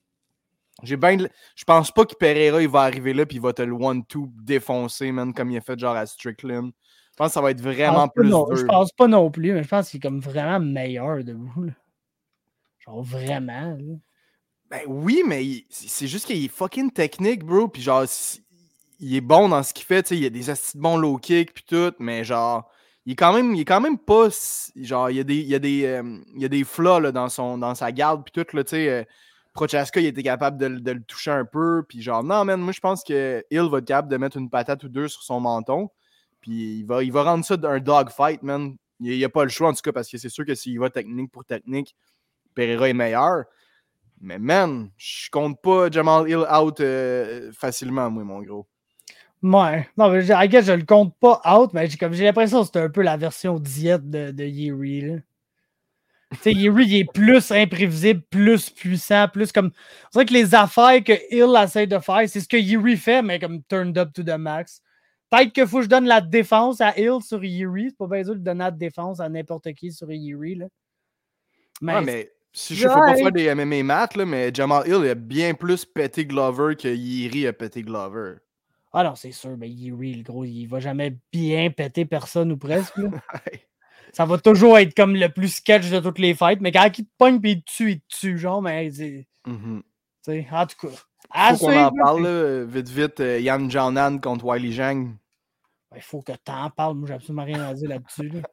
J'ai ben de... Je pense pas que Pereira, il va arriver là puis il va te le one-two défoncer, man, comme il a fait genre à Strickland. Je pense que ça va être vraiment je plus non, dur. Je pense pas non plus, mais je pense qu'il est comme vraiment meilleur de vous. Là. Genre vraiment. Là. Ben oui, mais il... c'est juste qu'il est fucking technique, bro. Puis genre, il est bon dans ce qu'il fait. Tu sais, il y a des assis de bons low kicks puis tout, mais genre... Il est quand même, il est quand même pas... Genre, il y a des, il y a des, euh, il y a des flaws là, dans, son, dans sa garde puis tout, là, tu sais... Euh, Prochaska, il était capable de, de le toucher un peu. Puis genre, non, man, moi, je pense que Hill va être capable de mettre une patate ou deux sur son menton. Puis il va, il va rendre ça un dogfight, man. Il n'y a pas le choix, en tout cas, parce que c'est sûr que s'il va technique pour technique, Pereira est meilleur. Mais man, je compte pas Jamal Hill out euh, facilement, moi, mon gros. Ouais. Non, mais I guess je le compte pas out, mais j'ai, comme, j'ai l'impression que c'était un peu la version diète de, de Yuri, là. Tu sais, Yuri, il est plus imprévisible, plus puissant, plus comme... C'est vrai que les affaires que Hill essaie de faire, c'est ce que Yuri fait, mais comme turned up to the max. Peut-être qu'il faut que je donne la défense à Hill sur Yuri. C'est pas bien sûr de donner la défense à n'importe qui sur Yuri, là. Mais ouais, mais si je ne faut pas faire des M M A maths, là, mais Jamal Hill a bien plus pété Glover que Yuri a pété Glover. Ah non, c'est sûr, mais Yuri, le gros, il va jamais bien péter personne ou presque, là. Ça va toujours être comme le plus sketch de toutes les fêtes, mais quand il te pogne et il te tue, il te tue, genre, mais c'est... Mm-hmm. T'sais, en tout cas. Il faut qu'on en parle, là, vite, vite. Euh, Yan Jianan contre Weili Zhang. Il ben, faut que t'en parles. Moi, j'ai absolument rien à dire là-dessus. Là.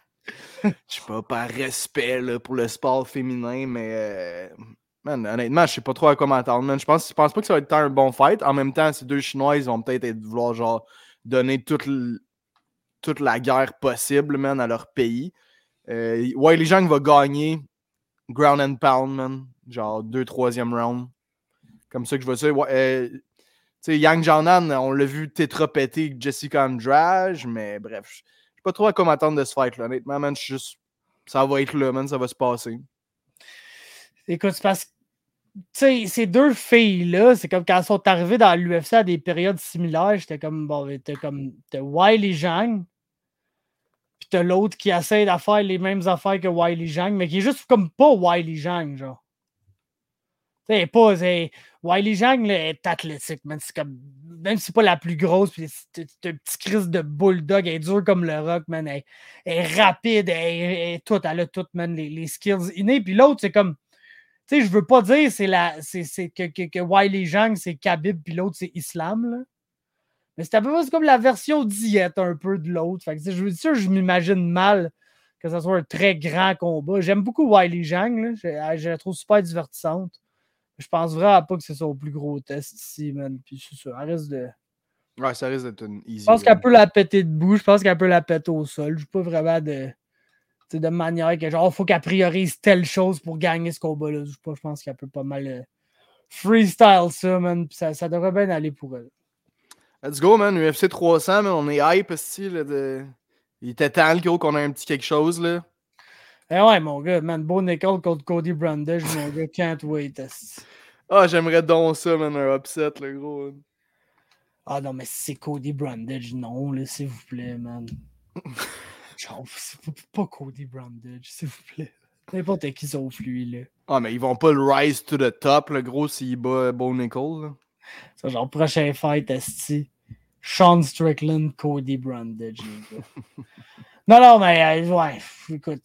Je sais pas, par respect là, pour le sport féminin, mais euh, man, honnêtement, je sais pas trop à quoi m'attendre. Man. Je pense, je pense pas que ça va être un bon fight. En même temps, ces deux Chinoises vont peut-être être, vouloir genre donner toute, l... toute la guerre possible, man, à leur pays. Euh, Weili Zhang va gagner ground and pound, man. Genre deux, troisième round. Comme ça que je vois ça. Ouais, euh, tu sais, Yang Jianan, on l'a vu tétrapéter Jessica Andrade, mais bref, je sais pas trop à quoi m'attendre de ce fight-là. Honnêtement, man, je suis juste... ça va être là, man, ça va se passer. Écoute, c'est parce que, tu sais, ces deux filles-là, c'est comme quand elles sont arrivées dans l'U F C à des périodes similaires, j'étais comme, bon, t'as comme, t'as Weili Zhang, puis t'as l'autre qui essaie de faire les mêmes affaires que Weili Zhang, mais qui est juste comme pas Weili Zhang, genre. C'est pas, c'est... Weili Zhang là, est athlétique, man. C'est comme, même si c'est pas la plus grosse, puis c'est, c'est un petit crise de bulldog, elle est dure comme le rock, man. Elle, elle est rapide, elle, elle, elle, tout, elle a tout, man, les, les skills innés. Puis l'autre, c'est comme, tu sais, je veux pas dire c'est la, c'est, c'est que, que, que Weili Zhang, c'est Khabib, puis l'autre, c'est Islam, là. Mais c'est un peu c'est comme la version diète un peu de l'autre. Fait que, je veux dire, je m'imagine mal que ça soit un très grand combat. J'aime beaucoup Weili Zhang, là. Je, je la trouve super divertissante. Je pense vraiment pas que c'est son plus gros test ici, man. Puis c'est ça, elle risque de... Ouais, ça risque d'être une easy. Je pense qu'elle peut la péter debout, je pense qu'elle peut la péter au sol. Je ne pas vraiment de... de manière que genre, il faut qu'elle priorise telle chose pour gagner ce combat-là. Je, pas, je pense qu'elle peut pas mal euh, freestyle ça, man. Puis ça, ça devrait bien aller pour elle. Let's go, man. U F C trois cents, man. On est hype, ici, là, de... Il était temps, le gros, qu'on a un petit quelque chose, là. Eh ouais, mon gars, man. Bo Nickel contre Cody Brandage, mon gars. Can't wait. Ah, j'aimerais donc ça, man. Un upset, le gros. Ah non, mais c'est Cody Brandage, non, là, s'il vous plaît, man. Genre, c'est pas Cody Brandage, s'il vous plaît. N'importe qui sauf lui, là. Ah, mais ils vont pas le rise to the top, le gros, s'il bat Bo Nickel, là. C'est genre, prochain fight, esti. Sean Strickland, Cody Brandage, les gars. non, non, mais, euh, ouais, écoute.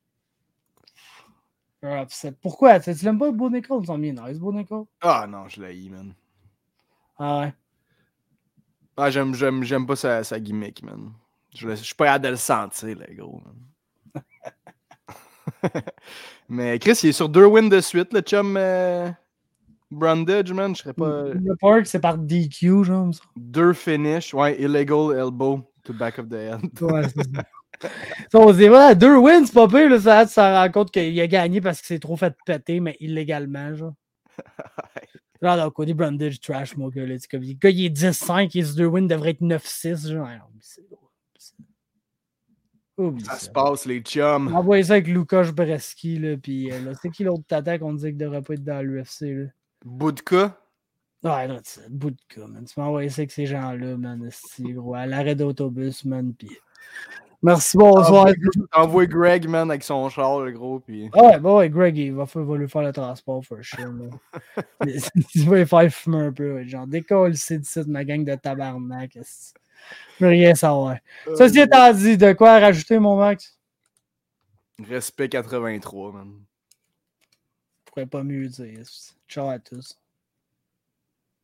Pourquoi? Tu l'aimes pas, Bo Nickel? Ils sont bien nice, Bo Nickel? Ah non, je l'ai, man. Ah ouais? Ah, j'aime, j'aime, j'aime pas sa, sa gimmick, man. Je, je suis pas hâte de le sentir, le gros, man. Mais Chris, il est sur deux wins de suite, le chum euh, Brandage, man. Je serais pas. Le Park, c'est par D Q, genre. Deux finishes, ouais, illegal elbow to back of the head. Ouais, c'est ça. On se dit, voilà, deux wins, c'est pas pire, là, ça, ça rend compte qu'il a gagné parce qu'il s'est trop fait péter, mais illégalement, genre. Genre, là, Cody Brundage, trash, mon gars, là. C'est comme, le gars, il est dix cinq, et ses deux wins devraient être neuf six, genre. C'est Oublie ça ça. se passe, les chums. On envoie ça avec Lukasz Breski, là, pis euh, là, c'est qui l'autre tata qu'on disait qu'il devrait pas être dans l'U F C, là? Budka? Ouais, là, c'est bout de cas, man. Tu m'as envoyé ça avec ces gens-là, man. C'est gros. À l'arrêt d'autobus, man, pis... Merci, bonsoir. Envoie Greg, man, avec son char, le gros, pis... Ah ouais, bah ouais, Greg, il va, faire, va lui faire le transport, for sure, là. Il va lui faire fumer un peu, ouais. Genre, décolle, c'est de ça, de ma gang de tabarnak. Je veux rien savoir. Euh, Ceci étant dit, de quoi rajouter, mon Max? Respect quatre-vingt-trois, man. Je pourrais pas mieux dire. Ciao à tous.